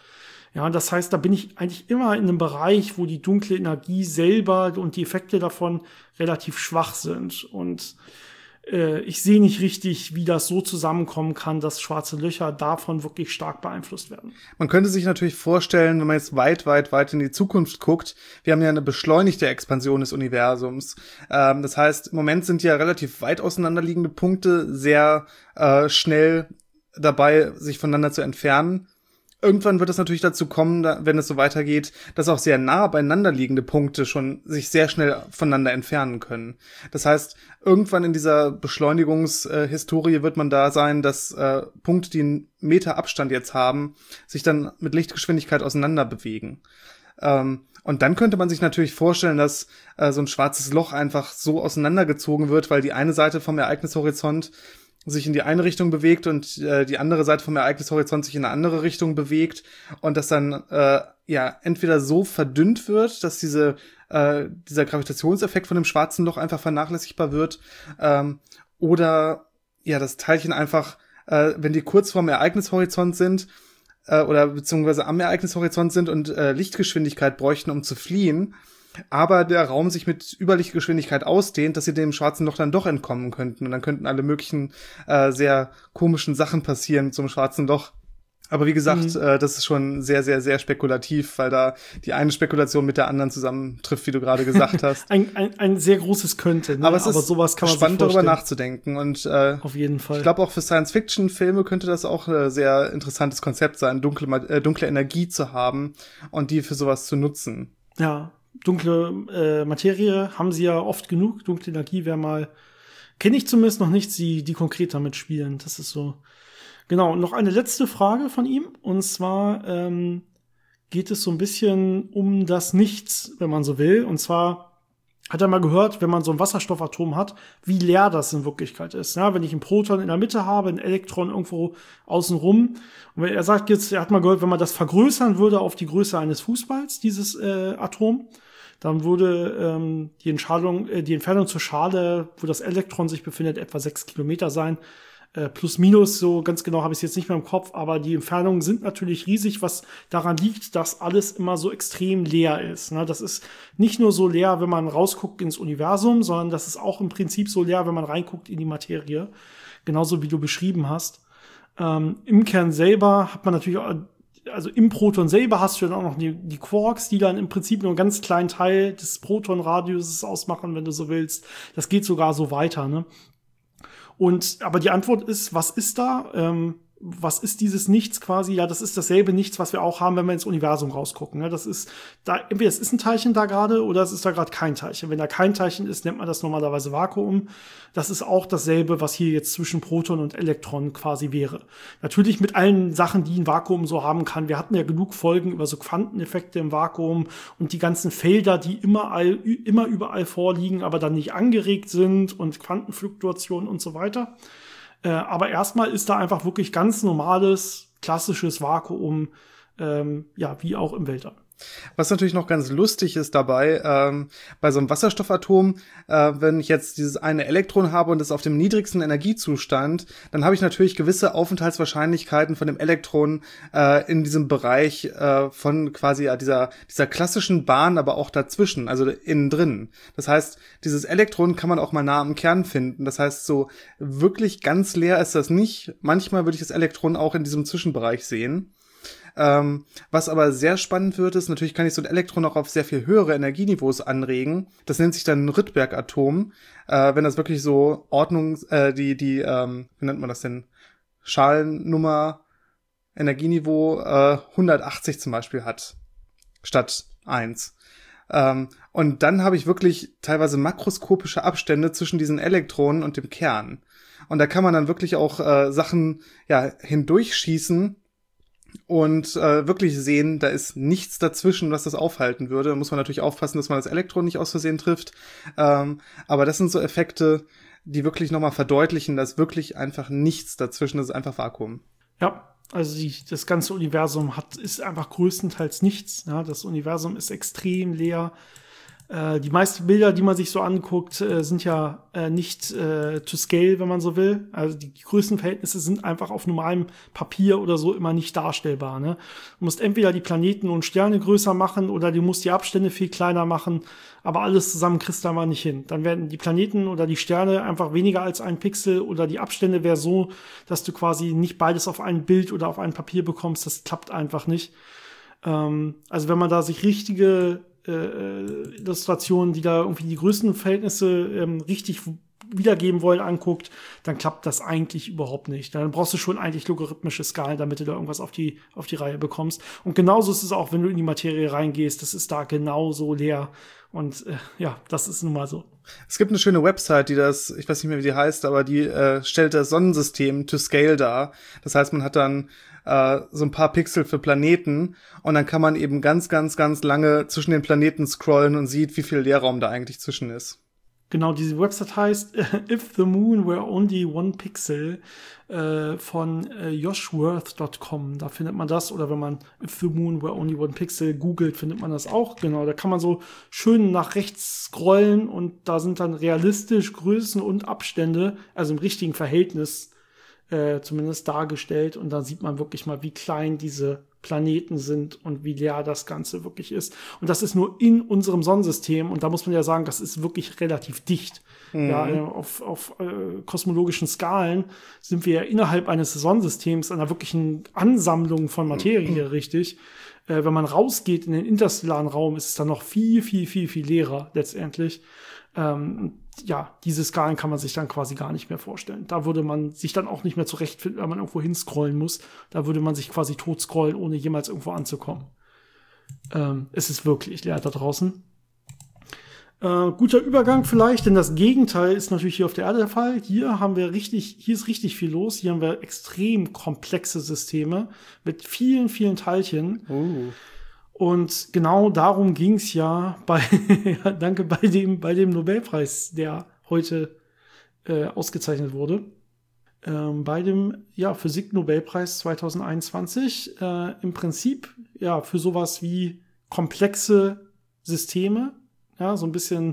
Ja, das heißt, da bin ich eigentlich immer in einem Bereich, wo die dunkle Energie selber und die Effekte davon relativ schwach sind. Und äh, ich sehe nicht richtig, wie das so zusammenkommen kann, dass schwarze Löcher davon wirklich stark beeinflusst werden. Man könnte sich natürlich vorstellen, wenn man jetzt weit, weit, weit in die Zukunft guckt, wir haben ja eine beschleunigte Expansion des Universums. Ähm, das heißt, im Moment sind ja relativ weit auseinanderliegende Punkte sehr äh, schnell dabei, sich voneinander zu entfernen. Irgendwann wird es natürlich dazu kommen, wenn es so weitergeht, dass auch sehr nah beieinander liegende Punkte schon sich sehr schnell voneinander entfernen können. Das heißt, irgendwann in dieser Beschleunigungshistorie wird man da sein, dass äh, Punkte, die einen Meter Abstand jetzt haben, sich dann mit Lichtgeschwindigkeit auseinander bewegen. Ähm, und dann könnte man sich natürlich vorstellen, dass äh, so ein schwarzes Loch einfach so auseinandergezogen wird, weil die eine Seite vom Ereignishorizont sich in die eine Richtung bewegt und äh, die andere Seite vom Ereignishorizont sich in eine andere Richtung bewegt und das dann äh, ja entweder so verdünnt wird, dass diese äh, dieser Gravitationseffekt von dem schwarzen Loch einfach vernachlässigbar wird, ähm, oder ja das Teilchen einfach, äh, wenn die kurz vorm Ereignishorizont sind äh, oder beziehungsweise am Ereignishorizont sind und äh, Lichtgeschwindigkeit bräuchten, um zu fliehen, aber der Raum sich mit Überlichtgeschwindigkeit ausdehnt, dass sie dem schwarzen Loch dann doch entkommen könnten. Und dann könnten alle möglichen äh, sehr komischen Sachen passieren mit so einem schwarzen Loch. Aber wie gesagt, mhm. äh, das ist schon sehr, sehr, sehr spekulativ, weil da die eine Spekulation mit der anderen zusammentrifft, wie du gerade gesagt hast. ein, ein, ein sehr großes Könnte, ne? Aber es ist Aber sowas kann man spannend, sich darüber nachzudenken. Und äh, auf jeden Fall. Ich glaube, auch für Science-Fiction-Filme könnte das auch ein sehr interessantes Konzept sein, dunkle, äh, dunkle Energie zu haben und die für sowas zu nutzen. Ja. Dunkle äh, Materie haben sie ja oft genug. Dunkle Energie wäre mal, kenne ich zumindest noch nicht, die, die konkret damit spielen. Das ist so. Genau, noch eine letzte Frage von ihm. Und zwar ähm, geht es so ein bisschen um das Nichts, wenn man so will. Und zwar hat er mal gehört, wenn man so ein Wasserstoffatom hat, wie leer das in Wirklichkeit ist. Ja, wenn ich ein Proton in der Mitte habe, ein Elektron irgendwo außenrum. Und er sagt jetzt, er hat mal gehört, wenn man das vergrößern würde auf die Größe eines Fußballs, dieses äh, Atom, dann würde ähm, die Entscheidung, äh, die Entfernung zur Schale, wo das Elektron sich befindet, etwa sechs Kilometer sein. Äh, plus minus, so ganz genau habe ich es jetzt nicht mehr im Kopf, aber die Entfernungen sind natürlich riesig, was daran liegt, dass alles immer so extrem leer ist. Ne? Das ist nicht nur so leer, wenn man rausguckt ins Universum, sondern das ist auch im Prinzip so leer, wenn man reinguckt in die Materie. Genauso wie du beschrieben hast. Ähm, im Kern selber hat man natürlich auch, also im Proton selber hast du dann auch noch die, die Quarks, die dann im Prinzip nur einen ganz kleinen Teil des Protonradiuses ausmachen, wenn du so willst. Das geht sogar so weiter, ne? Und, aber die Antwort ist, was ist da? Ähm, was ist dieses Nichts quasi? Ja, das ist dasselbe Nichts, was wir auch haben, wenn wir ins Universum rausgucken. Ne? Das ist da, entweder es ist ein Teilchen da gerade oder es ist da gerade kein Teilchen. Wenn da kein Teilchen ist, nennt man das normalerweise Vakuum. Das ist auch dasselbe, was hier jetzt zwischen Proton und Elektron quasi wäre. Natürlich mit allen Sachen, die ein Vakuum so haben kann. Wir hatten ja genug Folgen über so Quanteneffekte im Vakuum und die ganzen Felder, die immer, all, immer überall vorliegen, aber dann nicht angeregt sind und Quantenfluktuationen und so weiter. Äh, aber erstmal ist da einfach wirklich ganz normales, klassisches Vakuum, ähm, ja, wie auch im Weltall. Was natürlich noch ganz lustig ist dabei, ähm, bei so einem Wasserstoffatom, äh, wenn ich jetzt dieses eine Elektron habe und es auf dem niedrigsten Energiezustand, dann habe ich natürlich gewisse Aufenthaltswahrscheinlichkeiten von dem Elektron äh, in diesem Bereich äh, von quasi ja, dieser dieser klassischen Bahn, aber auch dazwischen, also innen drin. Das heißt, dieses Elektron kann man auch mal nah am Kern finden. Das heißt, so wirklich ganz leer ist das nicht. Manchmal würde ich das Elektron auch in diesem Zwischenbereich sehen. Ähm, was aber sehr spannend wird, ist, natürlich kann ich so ein Elektron auch auf sehr viel höhere Energieniveaus anregen. Das nennt sich dann ein Rydberg-Atom. Äh, wenn das wirklich so Ordnung, äh, die, die, ähm, wie nennt man das denn? Schalennummer, Energieniveau äh, hundertachtzig zum Beispiel hat. Statt eins. Ähm, und dann habe ich wirklich teilweise makroskopische Abstände zwischen diesen Elektronen und dem Kern. Und da kann man dann wirklich auch äh, Sachen ja hindurchschießen und äh, wirklich sehen, da ist nichts dazwischen, was das aufhalten würde. Da muss man natürlich aufpassen, dass man das Elektron nicht aus Versehen trifft. Ähm, aber das sind so Effekte, die wirklich nochmal verdeutlichen, dass wirklich einfach nichts dazwischen ist, ist einfach Vakuum. Ja, also die, das ganze Universum hat ist einfach größtenteils nichts. Ja, das Universum ist extrem leer. Äh, die meisten Bilder, die man sich so anguckt, äh, sind ja äh, nicht äh, to scale, wenn man so will. Also die, die Größenverhältnisse sind einfach auf normalem Papier oder so immer nicht darstellbar. Ne? Du musst entweder die Planeten und Sterne größer machen oder du musst die Abstände viel kleiner machen, aber alles zusammen kriegst du da mal nicht hin. Dann werden die Planeten oder die Sterne einfach weniger als ein Pixel oder die Abstände wäre so, dass du quasi nicht beides auf ein Bild oder auf ein Papier bekommst. Das klappt einfach nicht. Ähm, also wenn man da sich richtige Äh, Illustrationen, die da irgendwie die Größenverhältnisse ähm, richtig wiedergeben wollen, anguckt, dann klappt das eigentlich überhaupt nicht. Dann brauchst du schon eigentlich logarithmische Skalen, damit du da irgendwas auf die, auf die Reihe bekommst. Und genauso ist es auch, wenn du in die Materie reingehst, das ist da genauso leer. Und äh, ja, das ist nun mal so. Es gibt eine schöne Website, die das, ich weiß nicht mehr, wie die heißt, aber die äh, stellt das Sonnensystem to scale dar. Das heißt, man hat dann äh, so ein paar Pixel für Planeten und dann kann man eben ganz, ganz, ganz lange zwischen den Planeten scrollen und sieht, wie viel Leerraum da eigentlich zwischen ist. Genau, diese Website heißt If the Moon Were Only One Pixel äh, von äh, joshworth Punkt com. Da findet man das. Oder wenn man If the Moon Were Only One Pixel googelt, findet man das auch. Genau, da kann man so schön nach rechts scrollen und da sind dann realistisch Größen und Abstände, also im richtigen Verhältnis äh, zumindest dargestellt. Und dann sieht man wirklich mal, wie klein diese Planeten sind und wie leer das Ganze wirklich ist. Und das ist nur in unserem Sonnensystem. Und da muss man ja sagen, das ist wirklich relativ dicht. Mhm. Ja, auf, auf äh, kosmologischen Skalen sind wir ja innerhalb eines Sonnensystems einer wirklichen Ansammlung von Materie, mhm. richtig. Äh, wenn man rausgeht in den interstellaren Raum, ist es dann noch viel, viel, viel, viel leerer letztendlich. Ähm, ja, diese Skalen kann man sich dann quasi gar nicht mehr vorstellen. Da würde man sich dann auch nicht mehr zurechtfinden, wenn man irgendwo hinscrollen muss. Da würde man sich quasi tot scrollen, ohne jemals irgendwo anzukommen. Ähm, es ist wirklich leer da draußen. Äh, guter Übergang vielleicht, denn das Gegenteil ist natürlich hier auf der Erde der Fall. Hier haben wir richtig, hier ist richtig viel los. Hier haben wir extrem komplexe Systeme mit vielen, vielen Teilchen. Oh. Und genau darum ging es ja bei, ja, danke, bei dem, bei dem Nobelpreis, der heute äh, ausgezeichnet wurde. Ähm, bei dem ja, Physik-Nobelpreis zwanzig einundzwanzig. Äh, im Prinzip ja für sowas wie komplexe Systeme, ja, so ein bisschen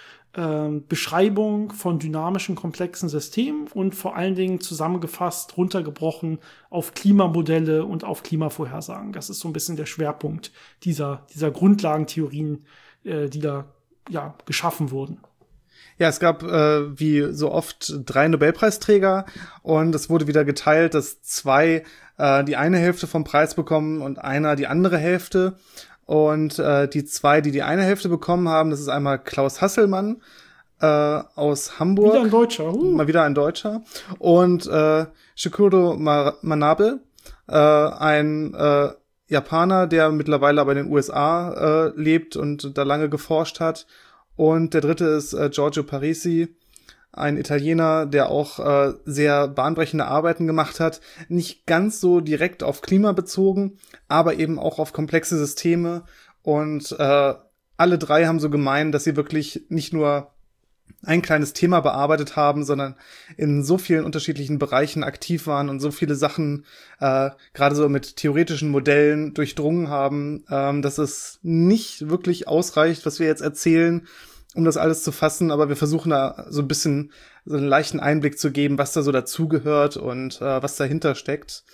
ähm, Beschreibung von dynamischen, komplexen Systemen und vor allen Dingen zusammengefasst, runtergebrochen auf Klimamodelle und auf Klimavorhersagen. Das ist so ein bisschen der Schwerpunkt dieser, dieser Grundlagentheorien, äh, die da ja geschaffen wurden. Ja, es gab äh, wie so oft drei Nobelpreisträger und es wurde wieder geteilt, dass zwei äh, die eine Hälfte vom Preis bekommen und einer die andere Hälfte. Und äh, die zwei, die die eine Hälfte bekommen haben, das ist einmal Klaus Hasselmann äh, aus Hamburg. Wieder ein Deutscher. Uh. Mal wieder ein Deutscher. Und äh, Shigeru Manabe, äh, ein äh, Japaner, der mittlerweile aber in den U S A äh, lebt und da lange geforscht hat. Und der dritte ist äh, Giorgio Parisi, ein Italiener, der auch äh, sehr bahnbrechende Arbeiten gemacht hat. Nicht ganz so direkt auf Klima bezogen, aber eben auch auf komplexe Systeme. Und äh, alle drei haben so gemeint, dass sie wirklich nicht nur ein kleines Thema bearbeitet haben, sondern in so vielen unterschiedlichen Bereichen aktiv waren und so viele Sachen äh, gerade so mit theoretischen Modellen durchdrungen haben, ähm, dass es nicht wirklich ausreicht, was wir jetzt erzählen, um das alles zu fassen, aber wir versuchen da so ein bisschen so einen leichten Einblick zu geben, was da so dazugehört und äh, was dahinter steckt.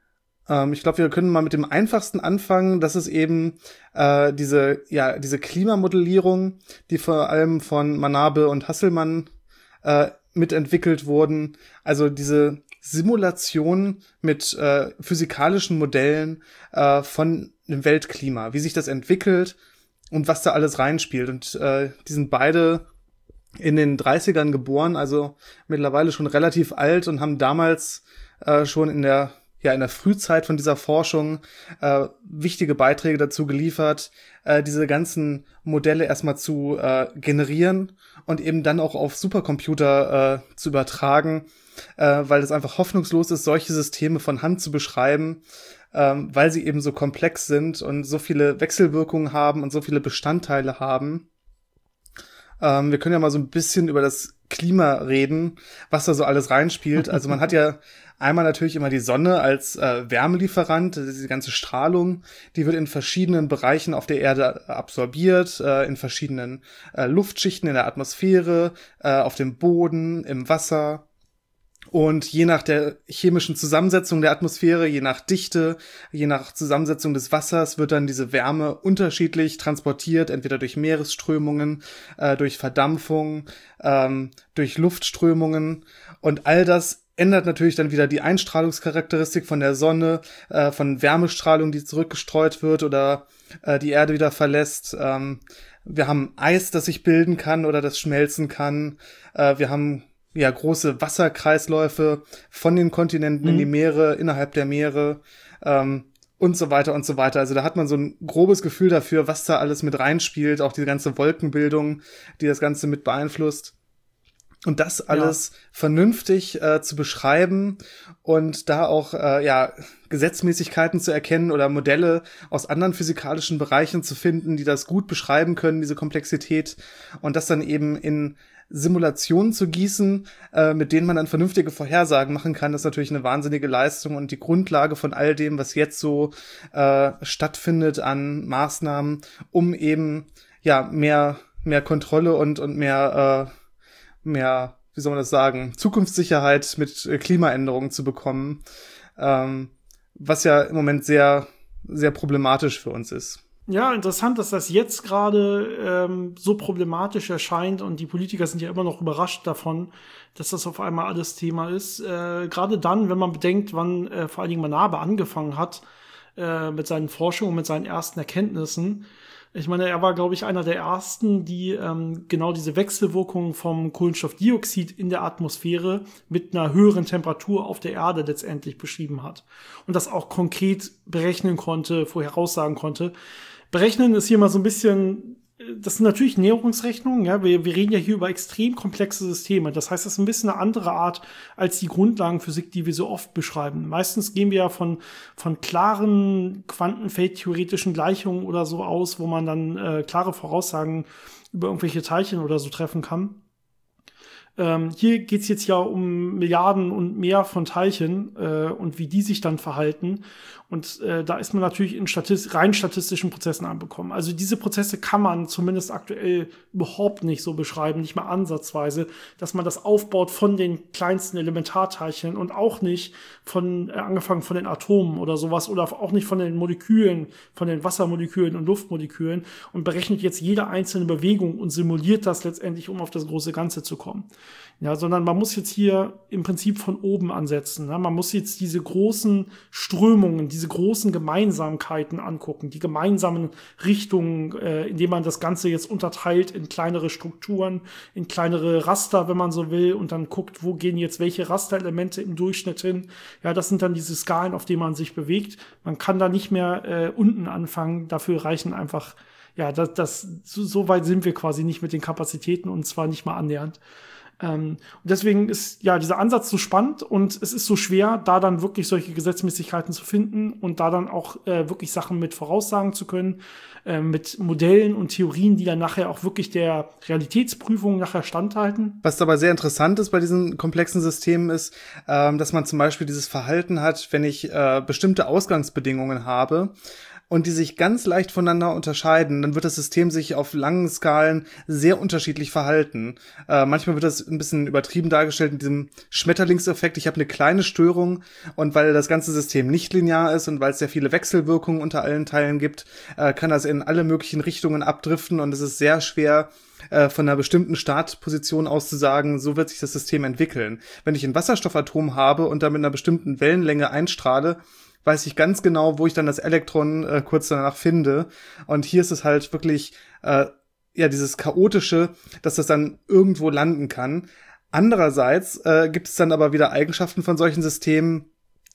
Ähm, ich glaube, wir können mal mit dem einfachsten anfangen. Das ist eben äh, diese ja diese Klimamodellierung, die vor allem von Manabe und Hasselmann äh, mitentwickelt wurden. Also diese Simulation mit äh, physikalischen Modellen äh, von dem Weltklima, wie sich das entwickelt und was da alles reinspielt. Und äh, die sind beide in den dreißigern geboren, also mittlerweile schon relativ alt und haben damals äh, schon in der ja in der Frühzeit von dieser Forschung äh, wichtige Beiträge dazu geliefert, äh, diese ganzen Modelle erstmal zu äh, generieren und eben dann auch auf Supercomputer äh, zu übertragen, äh, weil es einfach hoffnungslos ist, solche Systeme von Hand zu beschreiben, ähm, weil sie eben so komplex sind und so viele Wechselwirkungen haben und so viele Bestandteile haben. Ähm, wir können ja mal so ein bisschen über das Klima reden, was da so alles reinspielt. Also man hat ja einmal natürlich immer die Sonne als äh, Wärmelieferant, diese ganze Strahlung, die wird in verschiedenen Bereichen auf der Erde absorbiert, äh, in verschiedenen äh, Luftschichten in der Atmosphäre, äh, auf dem Boden, im Wasser. Und je nach der chemischen Zusammensetzung der Atmosphäre, je nach Dichte, je nach Zusammensetzung des Wassers wird dann diese Wärme unterschiedlich transportiert, entweder durch Meeresströmungen, äh, durch Verdampfung, ähm, durch Luftströmungen. Und all das ändert natürlich dann wieder die Einstrahlungscharakteristik von der Sonne, äh, von Wärmestrahlung, die zurückgestreut wird oder äh, die Erde wieder verlässt. Ähm, wir haben Eis, das sich bilden kann oder das schmelzen kann. Äh, wir haben ja große Wasserkreisläufe von den Kontinenten mhm. in die Meere, innerhalb der Meere ähm, und so weiter und so weiter. Also da hat man so ein grobes Gefühl dafür, was da alles mit reinspielt, auch die ganze Wolkenbildung, die das Ganze mit beeinflusst. Und das alles ja. vernünftig äh, zu beschreiben und da auch äh, ja Gesetzmäßigkeiten zu erkennen oder Modelle aus anderen physikalischen Bereichen zu finden, die das gut beschreiben können, diese Komplexität, und das dann eben in Simulationen zu gießen, äh, mit denen man dann vernünftige Vorhersagen machen kann, das ist natürlich eine wahnsinnige Leistung und die Grundlage von all dem, was jetzt so äh, stattfindet an Maßnahmen, um eben ja mehr mehr Kontrolle und und mehr äh, mehr, wie soll man das sagen, Zukunftssicherheit mit Klimaänderungen zu bekommen, ähm, was ja im Moment sehr sehr problematisch für uns ist. Ja, interessant, dass das jetzt gerade ähm, so problematisch erscheint und die Politiker sind ja immer noch überrascht davon, dass das auf einmal alles Thema ist. Äh, gerade dann, wenn man bedenkt, wann äh, vor allen Dingen Manabe angefangen hat äh, mit seinen Forschungen, mit seinen ersten Erkenntnissen. Ich meine, er war, glaube ich, einer der ersten, die ähm, genau diese Wechselwirkung vom Kohlenstoffdioxid in der Atmosphäre mit einer höheren Temperatur auf der Erde letztendlich beschrieben hat. Und das auch konkret berechnen konnte, voraussagen konnte. Berechnen ist hier mal so ein bisschen, das sind natürlich Näherungsrechnungen, ja, wir, wir reden ja hier über extrem komplexe Systeme. Das heißt, das ist ein bisschen eine andere Art als die Grundlagenphysik, die wir so oft beschreiben. Meistens gehen wir ja von, von klaren quantenfeldtheoretischen Gleichungen oder so aus, wo man dann äh, klare Voraussagen über irgendwelche Teilchen oder so treffen kann. Ähm, hier geht's jetzt ja um Milliarden und mehr von Teilchen äh, und wie die sich dann verhalten. Und äh, da ist man natürlich in Statist- rein statistischen Prozessen angekommen. Also diese Prozesse kann man zumindest aktuell überhaupt nicht so beschreiben, nicht mal ansatzweise, dass man das aufbaut von den kleinsten Elementarteilchen und auch nicht von, äh, angefangen von den Atomen oder sowas oder auch nicht von den Molekülen, von den Wassermolekülen und Luftmolekülen und berechnet jetzt jede einzelne Bewegung und simuliert das letztendlich, um auf das große Ganze zu kommen. Ja, sondern man muss jetzt hier im Prinzip von oben ansetzen. Ne? Man muss jetzt diese großen Strömungen, diese großen Gemeinsamkeiten angucken, die gemeinsamen Richtungen, äh, indem man das Ganze jetzt unterteilt in kleinere Strukturen, in kleinere Raster, wenn man so will, und dann guckt, wo gehen jetzt welche Rasterelemente im Durchschnitt hin. Ja, das sind dann diese Skalen, auf denen man sich bewegt. Man kann da nicht mehr äh, unten anfangen. Dafür reichen einfach, ja, das, das so, so weit sind wir quasi nicht mit den Kapazitäten und zwar nicht mal annähernd. Ähm, und deswegen ist ja dieser Ansatz so spannend und es ist so schwer, da dann wirklich solche Gesetzmäßigkeiten zu finden und da dann auch äh, wirklich Sachen mit voraussagen zu können, äh, mit Modellen und Theorien, die dann nachher auch wirklich der Realitätsprüfung nachher standhalten. Was dabei sehr interessant ist bei diesen komplexen Systemen ist, ähm, dass man zum Beispiel dieses Verhalten hat, wenn ich äh, bestimmte Ausgangsbedingungen habe, und die sich ganz leicht voneinander unterscheiden, dann wird das System sich auf langen Skalen sehr unterschiedlich verhalten. Äh, manchmal wird das ein bisschen übertrieben dargestellt mit diesem Schmetterlingseffekt. Ich habe eine kleine Störung und weil das ganze System nicht linear ist und weil es sehr viele Wechselwirkungen unter allen Teilen gibt, äh, kann das in alle möglichen Richtungen abdriften und es ist sehr schwer, äh, von einer bestimmten Startposition aus zu sagen, so wird sich das System entwickeln. Wenn ich ein Wasserstoffatom habe und da mit einer bestimmten Wellenlänge einstrahle, weiß ich ganz genau, wo ich dann das Elektron äh, kurz danach finde. Und hier ist es halt wirklich, äh, ja, dieses Chaotische, dass das dann irgendwo landen kann. Andererseits äh, gibt es dann aber wieder Eigenschaften von solchen Systemen,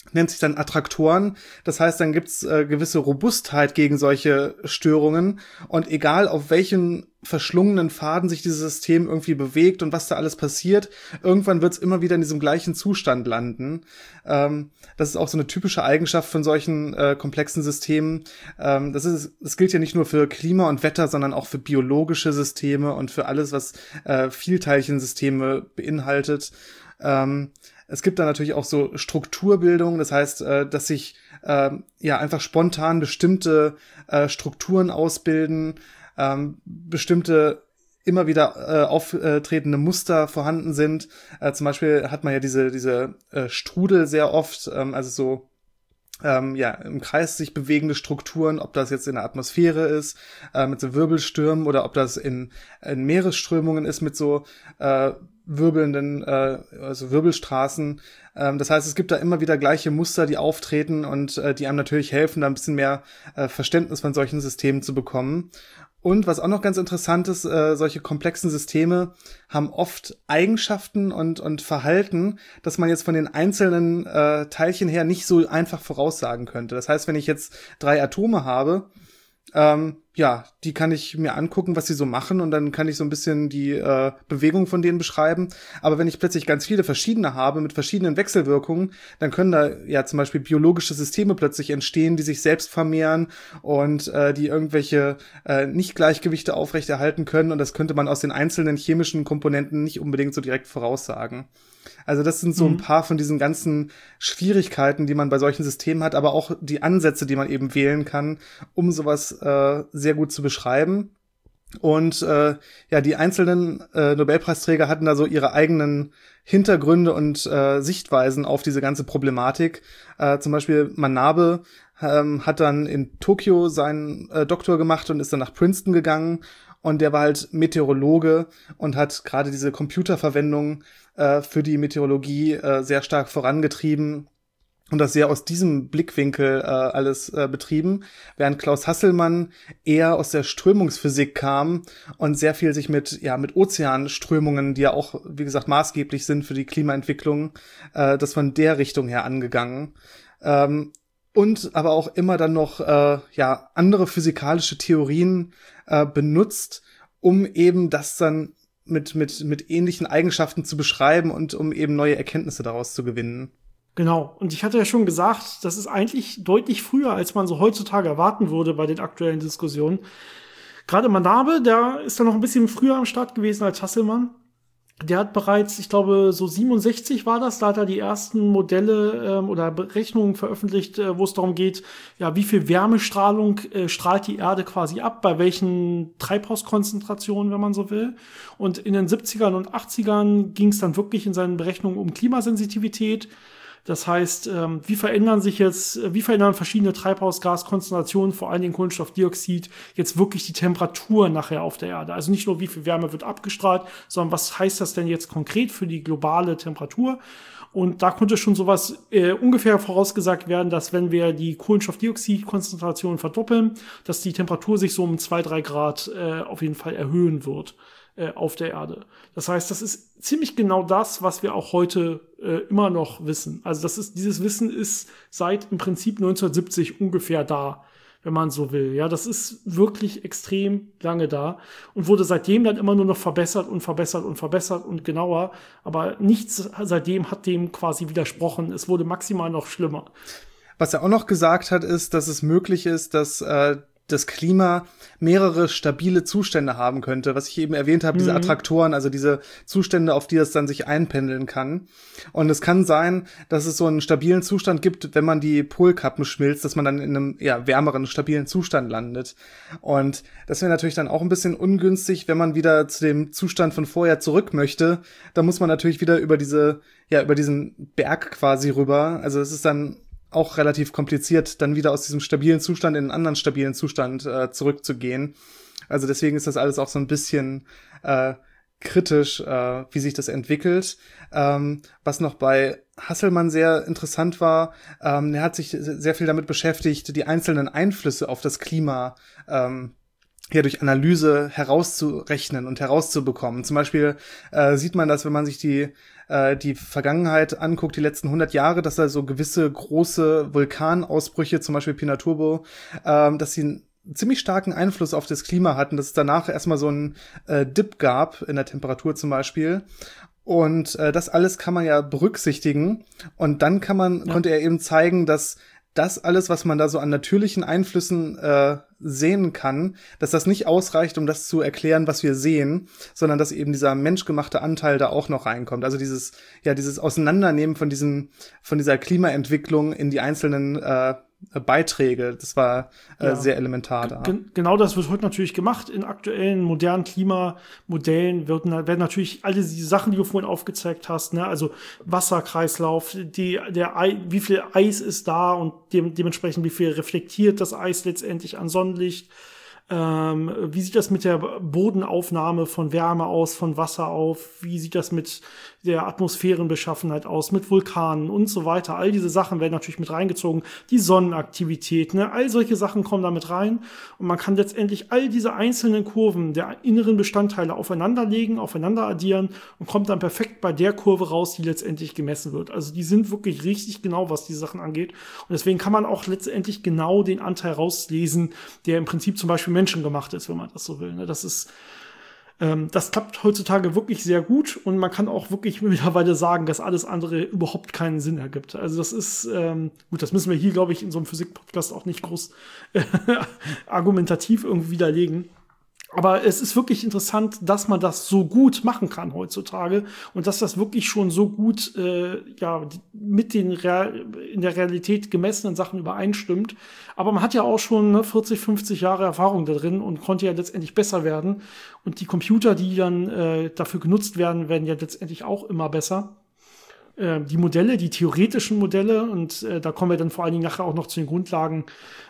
nennt sich dann Attraktoren. Das heißt, dann gibt's äh, gewisse Robustheit gegen solche Störungen. Und egal, auf welchen verschlungenen Faden sich dieses System irgendwie bewegt und was da alles passiert, irgendwann wird's immer wieder in diesem gleichen Zustand landen. Ähm, das ist auch so eine typische Eigenschaft von solchen äh, komplexen Systemen. Ähm, das ist, das gilt ja nicht nur für Klima und Wetter, sondern auch für biologische Systeme und für alles, was äh, Vielteilchensysteme beinhaltet. Ähm, Es gibt da natürlich auch so Strukturbildung, das heißt, äh, dass sich äh, ja einfach spontan bestimmte äh, Strukturen ausbilden, ähm, bestimmte immer wieder äh, auftretende Muster vorhanden sind. Äh, zum Beispiel hat man ja diese diese äh, Strudel sehr oft, ähm, also so ähm, ja im Kreis sich bewegende Strukturen, ob das jetzt in der Atmosphäre ist, äh, mit so Wirbelstürmen oder ob das in, in Meeresströmungen ist mit so äh, wirbelnden, äh, also Wirbelstraßen. Ähm, das heißt, es gibt da immer wieder gleiche Muster, die auftreten und äh, die einem natürlich helfen, da ein bisschen mehr äh, Verständnis von solchen Systemen zu bekommen. Und was auch noch ganz interessant ist, äh, solche komplexen Systeme haben oft Eigenschaften und und Verhalten, dass man jetzt von den einzelnen äh, Teilchen her nicht so einfach voraussagen könnte. Das heißt, wenn ich jetzt drei Atome habe, ähm, ja, die kann ich mir angucken, was sie so machen, und dann kann ich so ein bisschen die äh, Bewegung von denen beschreiben. Aber wenn ich plötzlich ganz viele verschiedene habe mit verschiedenen Wechselwirkungen, dann können da ja zum Beispiel biologische Systeme plötzlich entstehen, die sich selbst vermehren und äh, die irgendwelche äh, Nicht-Gleichgewichte aufrechterhalten können, und das könnte man aus den einzelnen chemischen Komponenten nicht unbedingt so direkt voraussagen. Also das sind so ein paar von diesen ganzen Schwierigkeiten, die man bei solchen Systemen hat, aber auch die Ansätze, die man eben wählen kann, um sowas äh, sehr gut zu beschreiben. Und äh, ja, die einzelnen äh, Nobelpreisträger hatten da so ihre eigenen Hintergründe und äh, Sichtweisen auf diese ganze Problematik. Äh, zum Beispiel Manabe ähm, hat dann in Tokio seinen äh, Doktor gemacht und ist dann nach Princeton gegangen. Und der war halt Meteorologe und hat gerade diese Computerverwendung äh, für die Meteorologie äh, sehr stark vorangetrieben und das sehr aus diesem Blickwinkel äh, alles äh, betrieben, während Klaus Hasselmann eher aus der Strömungsphysik kam und sehr viel sich mit ja mit Ozeanströmungen, die ja auch, wie gesagt, maßgeblich sind für die Klimaentwicklung, äh, das von der Richtung her angegangen. Ähm, Und aber auch immer dann noch äh, ja andere physikalische Theorien äh, benutzt, um eben das dann mit mit mit ähnlichen Eigenschaften zu beschreiben und um eben neue Erkenntnisse daraus zu gewinnen. Genau. Und ich hatte ja schon gesagt, das ist eigentlich deutlich früher, als man so heutzutage erwarten würde bei den aktuellen Diskussionen. Gerade Manabe, der ist dann noch ein bisschen früher am Start gewesen als Hasselmann. Der hat bereits, ich glaube, so siebenundsechzig war das, da hat er die ersten Modelle ähm, oder Berechnungen veröffentlicht, äh, wo es darum geht, ja, wie viel Wärmestrahlung äh, strahlt die Erde quasi ab, bei welchen Treibhauskonzentrationen, wenn man so will. Und in den siebzigern und achtzigern ging es dann wirklich in seinen Berechnungen um Klimasensitivität. Das heißt, ähm, wie verändern sich jetzt, äh, wie verändern verschiedene Treibhausgaskonzentrationen, vor allen Dingen Kohlenstoffdioxid, jetzt wirklich die Temperatur nachher auf der Erde? Also nicht nur, wie viel Wärme wird abgestrahlt, sondern was heißt das denn jetzt konkret für die globale Temperatur? Und da konnte schon sowas äh, ungefähr vorausgesagt werden, dass wenn wir die Kohlenstoffdioxidkonzentration verdoppeln, dass die Temperatur sich so um zwei, drei Grad äh, auf jeden Fall erhöhen wird auf der Erde. Das heißt, das ist ziemlich genau das, was wir auch heute äh, immer noch wissen. Also das ist, dieses Wissen ist seit im Prinzip neunzehnhundertsiebzig ungefähr da, wenn man so will. Ja, das ist wirklich extrem lange da und wurde seitdem dann immer nur noch verbessert und verbessert und verbessert und genauer. Aber nichts seitdem hat dem quasi widersprochen. Es wurde maximal noch schlimmer. Was er auch noch gesagt hat, ist, dass es möglich ist, dass äh, das Klima mehrere stabile Zustände haben könnte, was ich eben erwähnt habe, diese Attraktoren, also diese Zustände, auf die es dann sich einpendeln kann. Und es kann sein, dass es so einen stabilen Zustand gibt, wenn man die Polkappen schmilzt, dass man dann in einem ja wärmeren, stabilen Zustand landet. Und das wäre natürlich dann auch ein bisschen ungünstig, wenn man wieder zu dem Zustand von vorher zurück möchte. Da muss man natürlich wieder über diese, ja, über diesen Berg quasi rüber. Also es ist dann auch relativ kompliziert, dann wieder aus diesem stabilen Zustand in einen anderen stabilen Zustand äh, zurückzugehen. Also deswegen ist das alles auch so ein bisschen äh, kritisch, äh, wie sich das entwickelt. Ähm, was noch bei Hasselmann sehr interessant war, ähm, er hat sich sehr viel damit beschäftigt, die einzelnen Einflüsse auf das Klima ähm, ja durch Analyse herauszurechnen und herauszubekommen. Zum Beispiel äh, sieht man das, wenn man sich die äh, die Vergangenheit anguckt, die letzten hundert Jahre, dass da so gewisse große Vulkanausbrüche, zum Beispiel Pinatubo, ähm, dass sie einen ziemlich starken Einfluss auf das Klima hatten, dass es danach erstmal so einen äh, Dip gab in der Temperatur zum Beispiel. Und äh, das alles kann man ja berücksichtigen. Und dann kann man, ja. konnte er eben zeigen, dass das alles, was man da so an natürlichen Einflüssen äh, sehen kann, dass das nicht ausreicht, um das zu erklären, was wir sehen, sondern dass eben dieser menschgemachte Anteil da auch noch reinkommt. Also dieses, ja, dieses Auseinandernehmen von diesem, von dieser Klimaentwicklung in die einzelnen äh, Beiträge, das war äh, ja. sehr elementar da. G- genau das wird heute natürlich gemacht. In aktuellen modernen Klimamodellen werden, werden natürlich alle die Sachen, die du vorhin aufgezeigt hast, ne, also Wasserkreislauf, die, der Ei, wie viel Eis ist da und dem, dementsprechend wie viel reflektiert das Eis letztendlich an Sonnenlicht. Ähm, wie sieht das mit der Bodenaufnahme von Wärme aus, von Wasser auf? Wie sieht das mit der Atmosphärenbeschaffenheit aus, mit Vulkanen und so weiter? All diese Sachen werden natürlich mit reingezogen. Die Sonnenaktivität, ne? All solche Sachen kommen da mit rein. Und man kann letztendlich all diese einzelnen Kurven der inneren Bestandteile aufeinanderlegen, aufeinander addieren und kommt dann perfekt bei der Kurve raus, die letztendlich gemessen wird. Also die sind wirklich richtig genau, was die Sachen angeht. Und deswegen kann man auch letztendlich genau den Anteil rauslesen, der im Prinzip zum Beispiel menschengemacht ist, wenn man das so will. Ne? Das ist ähm, das klappt heutzutage wirklich sehr gut und man kann auch wirklich mittlerweile sagen, dass alles andere überhaupt keinen Sinn ergibt. Also das ist, ähm, gut, das müssen wir hier, glaube ich, in so einem Physik-Podcast auch nicht groß äh, argumentativ irgendwie widerlegen. Aber es ist wirklich interessant, dass man das so gut machen kann heutzutage und dass das wirklich schon so gut äh, ja mit den Real- in der Realität gemessenen Sachen übereinstimmt. Aber man hat ja auch schon ne, vierzig, fünfzig Jahre Erfahrung da drin und konnte ja letztendlich besser werden. Und die Computer, die dann äh, dafür genutzt werden, werden ja letztendlich auch immer besser. Äh, die Modelle, die theoretischen Modelle, und äh, da kommen wir dann vor allen Dingen nachher auch noch zu den Grundlagen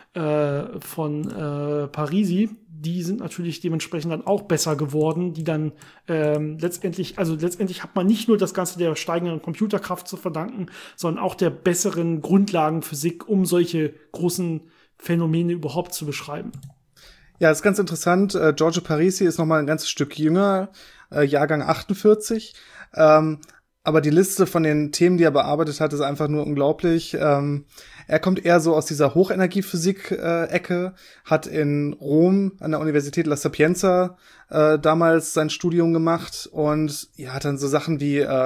äh, von äh, Parisi, die sind natürlich dementsprechend dann auch besser geworden, die dann ähm, letztendlich, also letztendlich hat man nicht nur das Ganze der steigenden Computerkraft zu verdanken, sondern auch der besseren Grundlagenphysik, um solche großen Phänomene überhaupt zu beschreiben. Ja, das ist ganz interessant. Äh, Giorgio Parisi ist noch mal ein ganzes Stück jünger, äh, Jahrgang achtundvierzig. Ähm, aber die Liste von den Themen, die er bearbeitet hat, ist einfach nur unglaublich. Ähm, er kommt eher so aus dieser Hochenergiephysik-Ecke, äh, hat in Rom an der Universität La Sapienza äh, damals sein Studium gemacht und ja, hat dann so Sachen wie äh,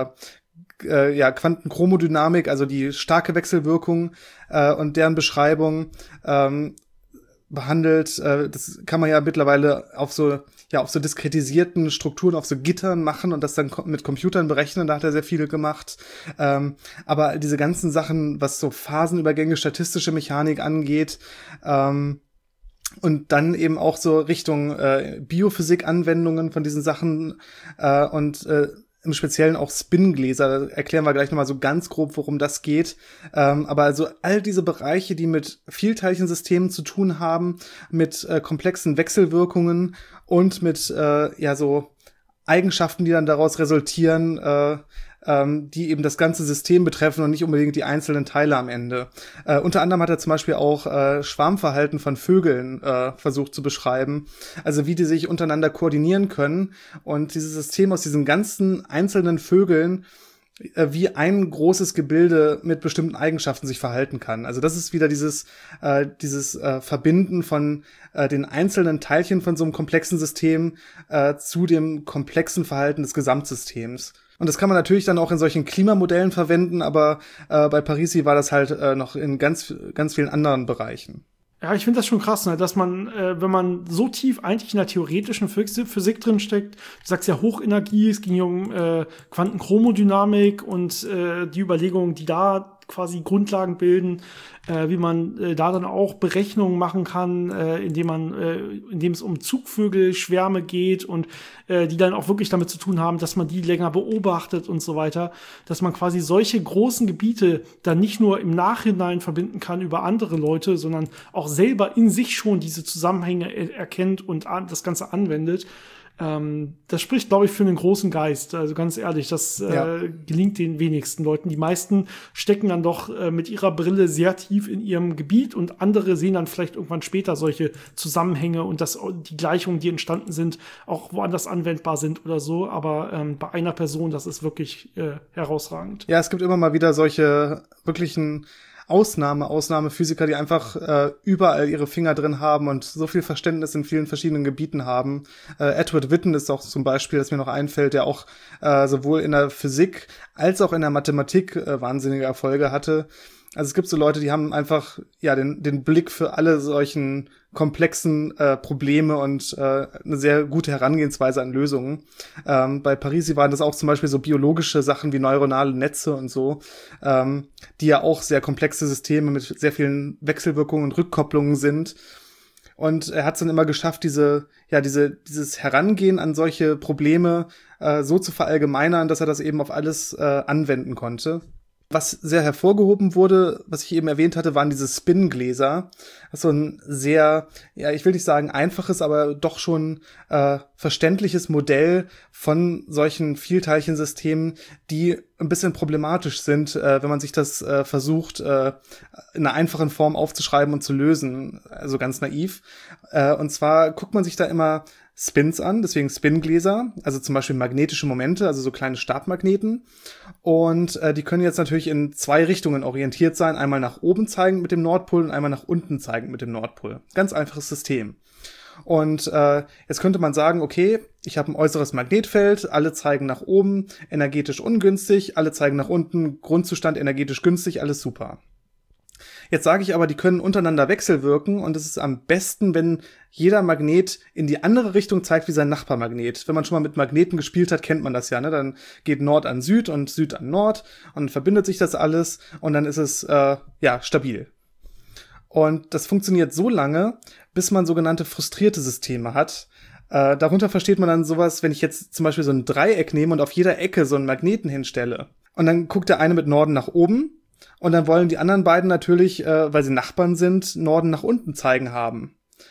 äh, ja Quantenchromodynamik, also die starke Wechselwirkung äh, und deren Beschreibung ähm, behandelt. Äh, das kann man ja mittlerweile auf so ja auf so diskretisierten Strukturen, auf so Gittern machen und das dann mit Computern berechnen. Da hat er sehr viel gemacht. Ähm, aber diese ganzen Sachen, was so Phasenübergänge, statistische Mechanik angeht, ähm, und dann eben auch so Richtung äh, Biophysik-Anwendungen von diesen Sachen äh, und äh, im Speziellen auch Spingläser, da erklären wir gleich nochmal so ganz grob, worum das geht. Ähm, aber also all diese Bereiche, die mit Vielteilchensystemen zu tun haben, mit äh, komplexen Wechselwirkungen und mit äh, ja so Eigenschaften, die dann daraus resultieren, äh, ähm, die eben das ganze System betreffen und nicht unbedingt die einzelnen Teile am Ende. Äh, unter anderem hat er zum Beispiel auch äh, Schwarmverhalten von Vögeln äh, versucht zu beschreiben, also wie die sich untereinander koordinieren können und dieses System aus diesen ganzen einzelnen Vögeln äh, wie ein großes Gebilde mit bestimmten Eigenschaften sich verhalten kann. Also das ist wieder dieses äh, dieses äh, Verbinden von äh, den einzelnen Teilchen von so einem komplexen System äh, zu dem komplexen Verhalten des Gesamtsystems. Und das kann man natürlich dann auch in solchen Klimamodellen verwenden, aber äh, bei Parisi war das halt äh, noch in ganz ganz vielen anderen Bereichen. Ja, ich finde das schon krass, ne, dass man, äh, wenn man so tief eigentlich in der theoretischen Physik, Physik drin steckt, du sagst ja Hochenergie, es ging hier um äh, Quantenchromodynamik und äh, die Überlegungen, die da quasi Grundlagen bilden, äh, wie man äh, da dann auch Berechnungen machen kann, äh, indem man, äh, indem es um Zugvögelschwärme geht und äh, die dann auch wirklich damit zu tun haben, dass man die länger beobachtet und so weiter, dass man quasi solche großen Gebiete dann nicht nur im Nachhinein verbinden kann über andere Leute, sondern auch selber in sich schon diese Zusammenhänge er- erkennt und an, das Ganze anwendet. Ähm, das spricht, glaube ich, für einen großen Geist. Also ganz ehrlich, das Ja. äh, gelingt den wenigsten Leuten. Die meisten stecken dann doch äh, mit ihrer Brille sehr tief in ihrem Gebiet und andere sehen dann vielleicht irgendwann später solche Zusammenhänge und dass die Gleichungen, die entstanden sind, auch woanders anwendbar sind oder so. Aber ähm, bei einer Person, das ist wirklich äh, herausragend. Ja, es gibt immer mal wieder solche wirklichen Ausnahme, Ausnahmephysiker, die einfach äh, überall ihre Finger drin haben und so viel Verständnis in vielen verschiedenen Gebieten haben. Äh, Edward Witten ist auch zum Beispiel, das mir noch einfällt, der auch äh, sowohl in der Physik als auch in der Mathematik äh, wahnsinnige Erfolge hatte. Also es gibt so Leute, die haben einfach ja den den Blick für alle solchen komplexen äh, Probleme und äh, eine sehr gute Herangehensweise an Lösungen. Ähm, bei Parisi waren das auch zum Beispiel so biologische Sachen wie neuronale Netze und so, ähm, die ja auch sehr komplexe Systeme mit sehr vielen Wechselwirkungen und Rückkopplungen sind. Und er hat es dann immer geschafft, diese, ja, diese, dieses Herangehen an solche Probleme äh, so zu verallgemeinern, dass er das eben auf alles äh, anwenden konnte. Was sehr hervorgehoben wurde, was ich eben erwähnt hatte, waren diese Spin-Gläser. Das ist so ein sehr, ja, ich will nicht sagen einfaches, aber doch schon äh, verständliches Modell von solchen Vielteilchensystemen, die ein bisschen problematisch sind, äh, wenn man sich das äh, versucht, äh, in einer einfachen Form aufzuschreiben und zu lösen. Also ganz naiv. Äh, und zwar guckt man sich da immer Spins an, deswegen Spingläser, also zum Beispiel magnetische Momente, also so kleine Stabmagneten. Und äh, die können jetzt natürlich in zwei Richtungen orientiert sein, einmal nach oben zeigend mit dem Nordpol und einmal nach unten zeigend mit dem Nordpol. Ganz einfaches System. Und äh, jetzt könnte man sagen, okay, ich habe ein äußeres Magnetfeld, alle zeigen nach oben, energetisch ungünstig, alle zeigen nach unten, Grundzustand energetisch günstig, alles super. Jetzt sage ich aber, die können untereinander wechselwirken und es ist am besten, wenn jeder Magnet in die andere Richtung zeigt wie sein Nachbarmagnet. Wenn man schon mal mit Magneten gespielt hat, kennt man das ja, ne? Dann geht Nord an Süd und Süd an Nord und dann verbindet sich das alles und dann ist es äh, ja stabil. Und das funktioniert so lange, bis man sogenannte frustrierte Systeme hat. Äh, darunter versteht man dann sowas, wenn ich jetzt zum Beispiel so ein Dreieck nehme und auf jeder Ecke so einen Magneten hinstelle. Und dann guckt der eine mit Norden nach oben und dann wollen die anderen beiden natürlich, äh, weil sie Nachbarn sind, Norden nach unten zeigen haben.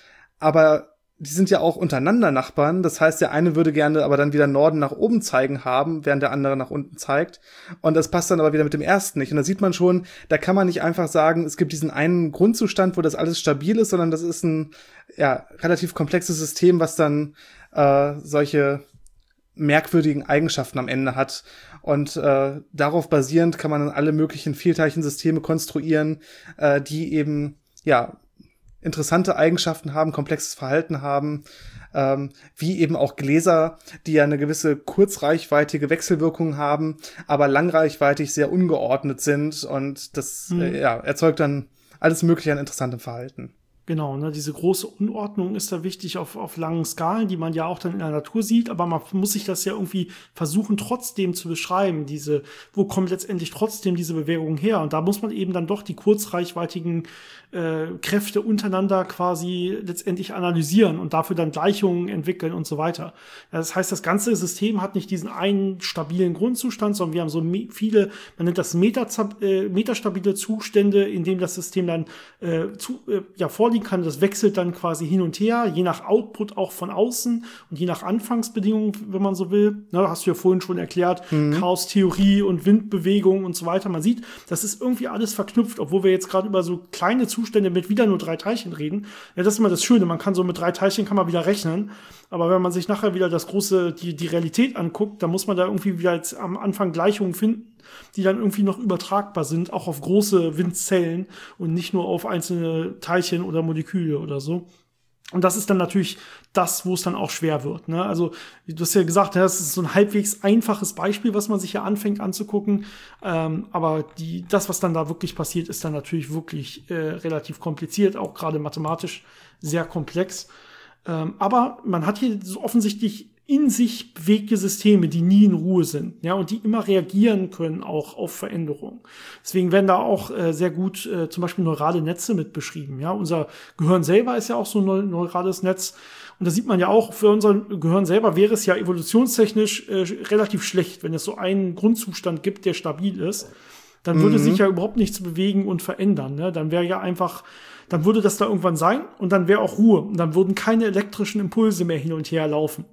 Aber die sind ja auch untereinander Nachbarn. Das heißt, der eine würde gerne aber dann wieder Norden nach oben zeigen haben, während der andere nach unten zeigt. Und das passt dann aber wieder mit dem ersten nicht. Und da sieht man schon, da kann man nicht einfach sagen, es gibt diesen einen Grundzustand, wo das alles stabil ist, sondern das ist ein ja relativ komplexes System, was dann äh, solche merkwürdigen Eigenschaften am Ende hat. Und äh, darauf basierend kann man dann alle möglichen Vielteilchensysteme konstruieren, äh, die eben ja interessante Eigenschaften haben, komplexes Verhalten haben, ähm, wie eben auch Gläser, die ja eine gewisse kurzreichweitige Wechselwirkung haben, aber langreichweitig sehr ungeordnet sind und das mhm. äh, ja, erzeugt dann alles Mögliche an interessantem Verhalten. Genau, ne, diese große Unordnung ist da wichtig auf, auf langen Skalen, die man ja auch dann in der Natur sieht, aber man muss sich das ja irgendwie versuchen trotzdem zu beschreiben, diese, wo kommt letztendlich trotzdem diese Bewegung her? Und da muss man eben dann doch die kurzreichweitigen äh, Kräfte untereinander quasi letztendlich analysieren und dafür dann Gleichungen entwickeln und so weiter. Das heißt, das ganze System hat nicht diesen einen stabilen Grundzustand, sondern wir haben so viele, man nennt das Meta, äh, metastabile Zustände, in dem das System dann äh, zu, äh, ja vorliegt kann, das wechselt dann quasi hin und her, je nach Output auch von außen und je nach Anfangsbedingungen, wenn man so will. Ne, hast du ja vorhin schon erklärt, mhm. Chaos-Theorie und Windbewegung und so weiter. Man sieht, das ist irgendwie alles verknüpft, obwohl wir jetzt gerade über so kleine Zustände mit wieder nur drei Teilchen reden. Ja, das ist immer das Schöne, man kann so mit drei Teilchen kann man wieder rechnen, aber wenn man sich nachher wieder das große, die, die Realität anguckt, dann muss man da irgendwie wieder jetzt am Anfang Gleichungen finden, die dann irgendwie noch übertragbar sind, auch auf große Windzellen und nicht nur auf einzelne Teilchen oder Moleküle oder so. Und das ist dann natürlich das, wo es dann auch schwer wird. Ne? Also du hast ja gesagt, das ist so ein halbwegs einfaches Beispiel, was man sich ja anfängt anzugucken. Ähm, aber die, das, was dann da wirklich passiert, ist dann natürlich wirklich äh, relativ kompliziert, auch gerade mathematisch sehr komplex. Ähm, aber man hat hier so offensichtlich in sich bewegte Systeme, die nie in Ruhe sind, ja, und die immer reagieren können auch auf Veränderungen. Deswegen werden da auch äh, sehr gut äh, zum Beispiel neurale Netze mit beschrieben, ja. Unser Gehirn selber ist ja auch so ein neurales Netz. Und da sieht man ja auch, für unser Gehirn selber wäre es ja evolutionstechnisch äh, relativ schlecht, wenn es so einen Grundzustand gibt, der stabil ist. Dann würde mhm. sich ja überhaupt nichts bewegen und verändern, ne? Dann wäre ja einfach dann würde das da irgendwann sein und dann wäre auch Ruhe. Und dann würden keine elektrischen Impulse mehr hin und her laufen.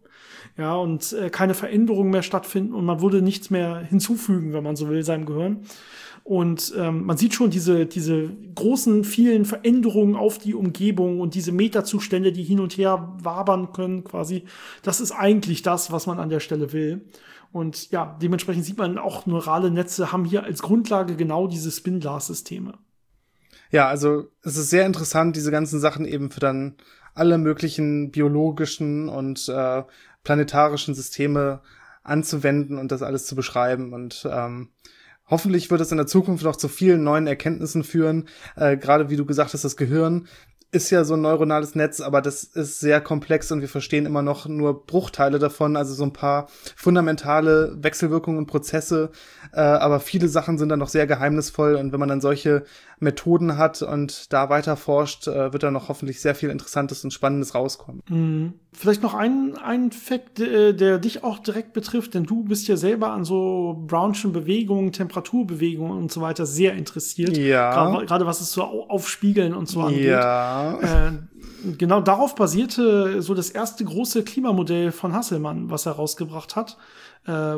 Ja, und äh, keine Veränderungen mehr stattfinden und man würde nichts mehr hinzufügen, wenn man so will, seinem Gehirn. Und ähm, man sieht schon diese diese großen, vielen Veränderungen auf die Umgebung und diese Metazustände, die hin und her wabern können quasi. Das ist eigentlich das, was man an der Stelle will. Und ja, dementsprechend sieht man auch, neurale Netze haben hier als Grundlage genau diese Spin-Glass-Systeme. Ja, also es ist sehr interessant, diese ganzen Sachen eben für dann alle möglichen biologischen und äh, planetarischen Systeme anzuwenden und das alles zu beschreiben. Und ähm, hoffentlich wird es in der Zukunft noch zu vielen neuen Erkenntnissen führen. Äh, gerade wie du gesagt hast, das Gehirn ist ja so ein neuronales Netz, aber das ist sehr komplex und wir verstehen immer noch nur Bruchteile davon, also so ein paar fundamentale Wechselwirkungen und Prozesse, äh, aber viele Sachen sind dann noch sehr geheimnisvoll und wenn man dann solche Methoden hat und da weiter forscht, äh, wird da noch hoffentlich sehr viel Interessantes und Spannendes rauskommen. Mhm. Vielleicht noch ein, ein Fakt, der, der dich auch direkt betrifft, denn du bist ja selber an so Brownschen Bewegungen, Temperaturbewegungen und so weiter sehr interessiert. Ja. Gerade, gerade was es so Aufspiegeln und so angeht. Ja. Äh, genau darauf basierte so das erste große Klimamodell von Hasselmann, was er rausgebracht hat. Äh,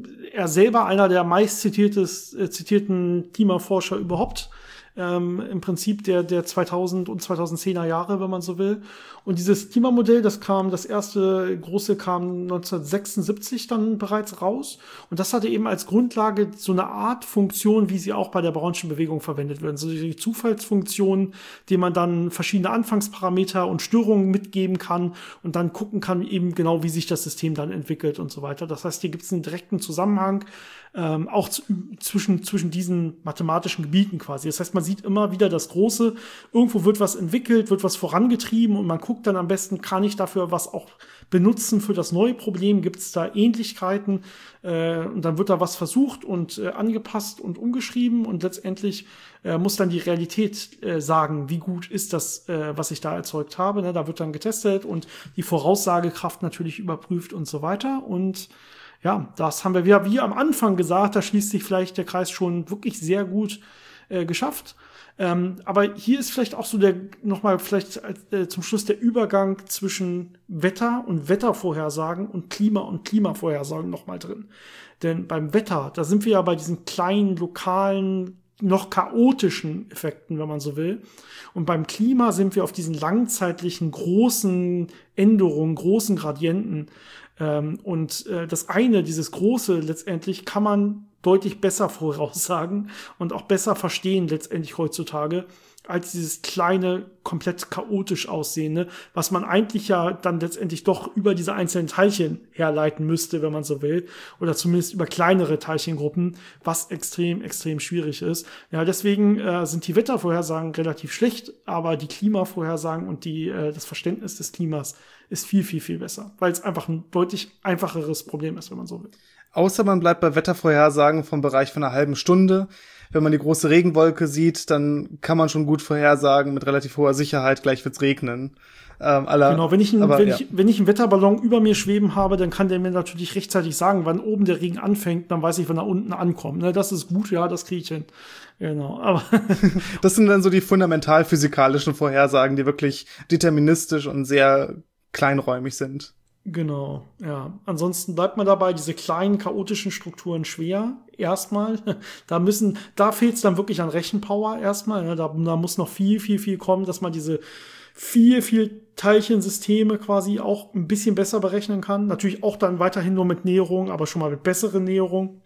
er selber einer der meist zitiertes, äh, zitierten Klimaforscher überhaupt. Ähm, im Prinzip der, der zweitausend und zweitausendzehner Jahre, wenn man so will. Und dieses Klimamodell, das kam, das erste große kam neunzehnhundertsechsundsiebzig dann bereits raus. Und das hatte eben als Grundlage so eine Art Funktion, wie sie auch bei der Brownschen Bewegung verwendet werden. So die Zufallsfunktion, die man dann verschiedene Anfangsparameter und Störungen mitgeben kann und dann gucken kann eben genau, wie sich das System dann entwickelt und so weiter. Das heißt, hier gibt es einen direkten Zusammenhang, ähm, auch zu, zwischen, zwischen diesen mathematischen Gebieten quasi. Das heißt, man sieht immer wieder das Große. Irgendwo wird was entwickelt, wird was vorangetrieben und man guckt dann am besten, kann ich dafür was auch benutzen für das neue Problem? Gibt es da Ähnlichkeiten? Äh, und dann wird da was versucht und äh, angepasst und umgeschrieben und letztendlich äh, muss dann die Realität äh, sagen, wie gut ist das, äh, was ich da erzeugt habe. Ne? Da wird dann getestet und die Voraussagekraft natürlich überprüft und so weiter. Und ja, das haben wir wieder wie am Anfang gesagt, da schließt sich vielleicht der Kreis schon wirklich sehr gut äh, geschafft. Ähm, aber hier ist vielleicht auch so der, nochmal vielleicht äh, zum Schluss der Übergang zwischen Wetter und Wettervorhersagen und Klima und Klimavorhersagen nochmal drin. Denn beim Wetter, da sind wir ja bei diesen kleinen, lokalen, noch chaotischen Effekten, wenn man so will. Und beim Klima sind wir auf diesen langzeitlichen, großen Änderungen, großen Gradienten. Ähm, und äh, das eine, dieses Große letztendlich, kann man deutlich besser voraussagen und auch besser verstehen letztendlich heutzutage, als dieses kleine, komplett chaotisch aussehende, was man eigentlich ja dann letztendlich doch über diese einzelnen Teilchen herleiten müsste, wenn man so will, oder zumindest über kleinere Teilchengruppen, was extrem, extrem schwierig ist. Ja, deswegen äh, sind die Wettervorhersagen relativ schlecht, aber die Klimavorhersagen und die äh, das Verständnis des Klimas ist viel, viel, viel besser, weil es einfach ein deutlich einfacheres Problem ist, wenn man so will. Außer man bleibt bei Wettervorhersagen vom Bereich von einer halben Stunde. Wenn man die große Regenwolke sieht, dann kann man schon gut vorhersagen mit relativ hoher Sicherheit, gleich wird's regnen. Ähm, aller, genau, wenn ich, einen, aber, wenn, ja. ich, wenn ich einen Wetterballon über mir schweben habe, dann kann der mir natürlich rechtzeitig sagen, wann oben der Regen anfängt, dann weiß ich, wann er unten ankommt. Ne, das ist gut, ja, das kriege ich hin. Genau, aber das sind dann so die fundamental physikalischen Vorhersagen, die wirklich deterministisch und sehr kleinräumig sind. Genau, ja. Ansonsten bleibt man dabei, diese kleinen chaotischen Strukturen schwer. Erstmal, da müssen, da fehlt es dann wirklich an Rechenpower erstmal. Ne? Da, da muss noch viel, viel, viel kommen, dass man diese viel, viel Teilchensysteme quasi auch ein bisschen besser berechnen kann. Natürlich auch dann weiterhin nur mit Näherung, aber schon mal mit besseren Näherung.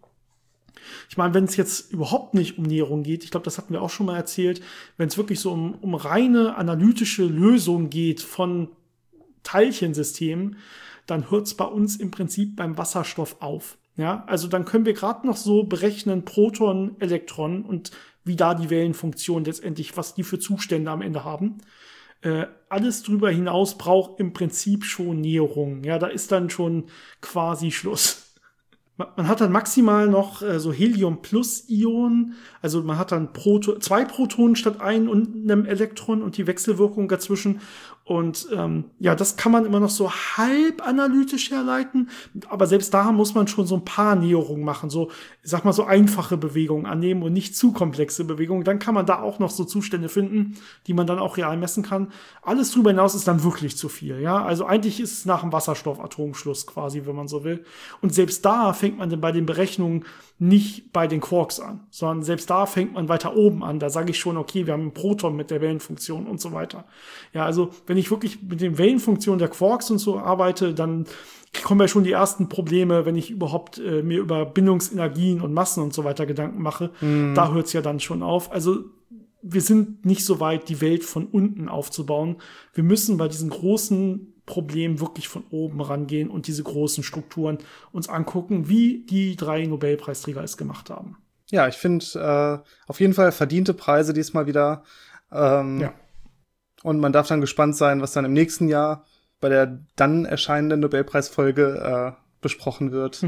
Ich meine, wenn es jetzt überhaupt nicht um Näherung geht, ich glaube, das hatten wir auch schon mal erzählt, wenn es wirklich so um, um reine analytische Lösung geht von Teilchensystemen, dann hört es bei uns im Prinzip beim Wasserstoff auf. Ja, also dann können wir gerade noch so berechnen Proton, Elektron und wie da die Wellenfunktion letztendlich, was die für Zustände am Ende haben. Äh, alles drüber hinaus braucht im Prinzip schon Näherung. Ja, da ist dann schon quasi Schluss. Man hat dann maximal noch äh, so Helium-Plus-Ionen, also man hat dann Proto- zwei Protonen statt ein und einem Elektron und die Wechselwirkung dazwischen. Und ähm, ja, das kann man immer noch so halb analytisch herleiten, aber selbst da muss man schon so ein paar Näherungen machen, so, ich sag mal, so einfache Bewegungen annehmen und nicht zu komplexe Bewegungen. Dann kann man da auch noch so Zustände finden, die man dann auch real messen kann. Alles drüber hinaus ist dann wirklich zu viel, ja. Also eigentlich ist es nach dem Wasserstoffatomschluss quasi, wenn man so will. Und selbst da fängt man dann bei den Berechnungen nicht bei den Quarks an, sondern selbst da fängt man weiter oben an. Da sage ich schon, okay, wir haben ein Proton mit der Wellenfunktion und so weiter. Ja, also wenn ich wirklich mit den Wellenfunktionen der Quarks und so arbeite, dann kommen ja schon die ersten Probleme, wenn ich überhaupt äh, mir über Bindungsenergien und Massen und so weiter Gedanken mache. Mhm. Da hört es ja dann schon auf. Also wir sind nicht so weit, die Welt von unten aufzubauen. Wir müssen bei diesen großen Problemen wirklich von oben rangehen und diese großen Strukturen uns angucken, wie die drei Nobelpreisträger es gemacht haben. Ja, ich finde äh, auf jeden Fall verdiente Preise diesmal wieder. Ähm, ja. Und man darf dann gespannt sein, was dann im nächsten Jahr bei der dann erscheinenden Nobelpreisfolge äh, besprochen wird.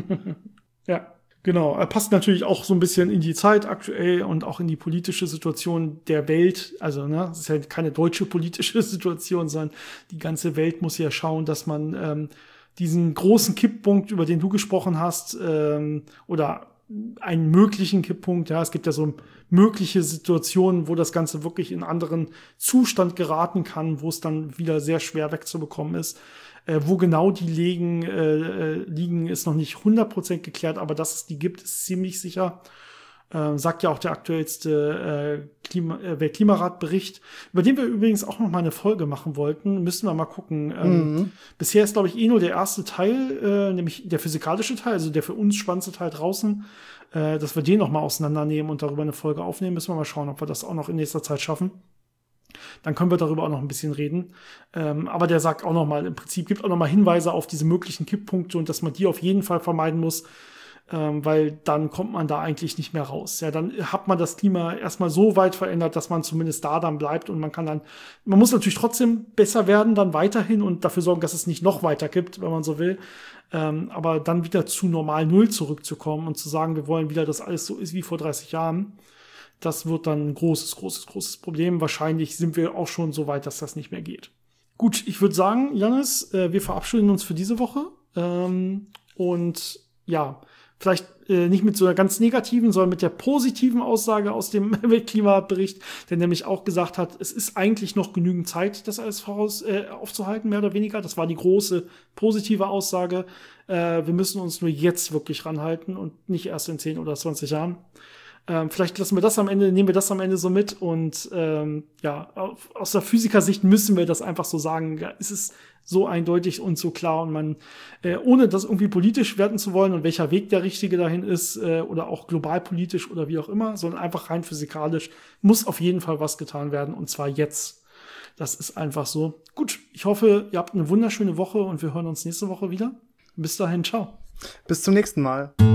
Ja. Genau, er passt natürlich auch so ein bisschen in die Zeit aktuell und auch in die politische Situation der Welt. Also, ne, es ist ja keine deutsche politische Situation, sondern die ganze Welt muss ja schauen, dass man ähm, diesen großen Kipppunkt, über den du gesprochen hast, ähm, oder einen möglichen Kipppunkt, ja, es gibt ja so mögliche Situationen, wo das Ganze wirklich in einen anderen Zustand geraten kann, wo es dann wieder sehr schwer wegzubekommen ist. Äh, wo genau die liegen, äh, liegen, ist noch nicht hundert Prozent geklärt, aber dass es die gibt, ist ziemlich sicher. Äh, sagt ja auch der aktuellste äh, Klima, äh, Weltklimaratbericht, über den wir übrigens auch noch mal eine Folge machen wollten. Müssen wir mal gucken. Ähm, mhm. Bisher ist, glaube ich, eh nur der erste Teil, äh, nämlich der physikalische Teil, also der für uns spannendste Teil draußen, äh, dass wir den noch mal auseinandernehmen und darüber eine Folge aufnehmen. Müssen wir mal schauen, ob wir das auch noch in nächster Zeit schaffen. Dann können wir darüber auch noch ein bisschen reden. Ähm, aber der sagt auch noch mal, im Prinzip gibt auch noch mal Hinweise auf diese möglichen Kipppunkte und dass man die auf jeden Fall vermeiden muss, ähm, weil dann kommt man da eigentlich nicht mehr raus. Ja, dann hat man das Klima erstmal so weit verändert, dass man zumindest da dann bleibt und man kann dann, man muss natürlich trotzdem besser werden dann weiterhin und dafür sorgen, dass es nicht noch weiter kippt, wenn man so will. Ähm, aber dann wieder zu normal Null zurückzukommen und zu sagen, wir wollen wieder, dass alles so ist wie vor dreißig Jahren. Das wird dann ein großes, großes, großes Problem. Wahrscheinlich sind wir auch schon so weit, dass das nicht mehr geht. Gut, ich würde sagen, Jannis, äh, wir verabschieden uns für diese Woche. Ähm, und ja, vielleicht äh, nicht mit so einer ganz negativen, sondern mit der positiven Aussage aus dem Weltklimabericht, der nämlich auch gesagt hat, es ist eigentlich noch genügend Zeit, das alles voraus äh, aufzuhalten, mehr oder weniger. Das war die große positive Aussage. Äh, wir müssen uns nur jetzt wirklich ranhalten und nicht erst in zehn oder zwanzig Jahren. Ähm, vielleicht lassen wir das am Ende, nehmen wir das am Ende so mit und ähm, ja, auf, aus der Physikersicht müssen wir das einfach so sagen. Ja, es ist so eindeutig und so klar und man, äh, ohne das irgendwie politisch werten zu wollen und welcher Weg der richtige dahin ist äh, oder auch global politisch oder wie auch immer, sondern einfach rein physikalisch muss auf jeden Fall was getan werden und zwar jetzt. Das ist einfach so. Gut, ich hoffe, ihr habt eine wunderschöne Woche und wir hören uns nächste Woche wieder. Bis dahin, ciao. Bis zum nächsten Mal.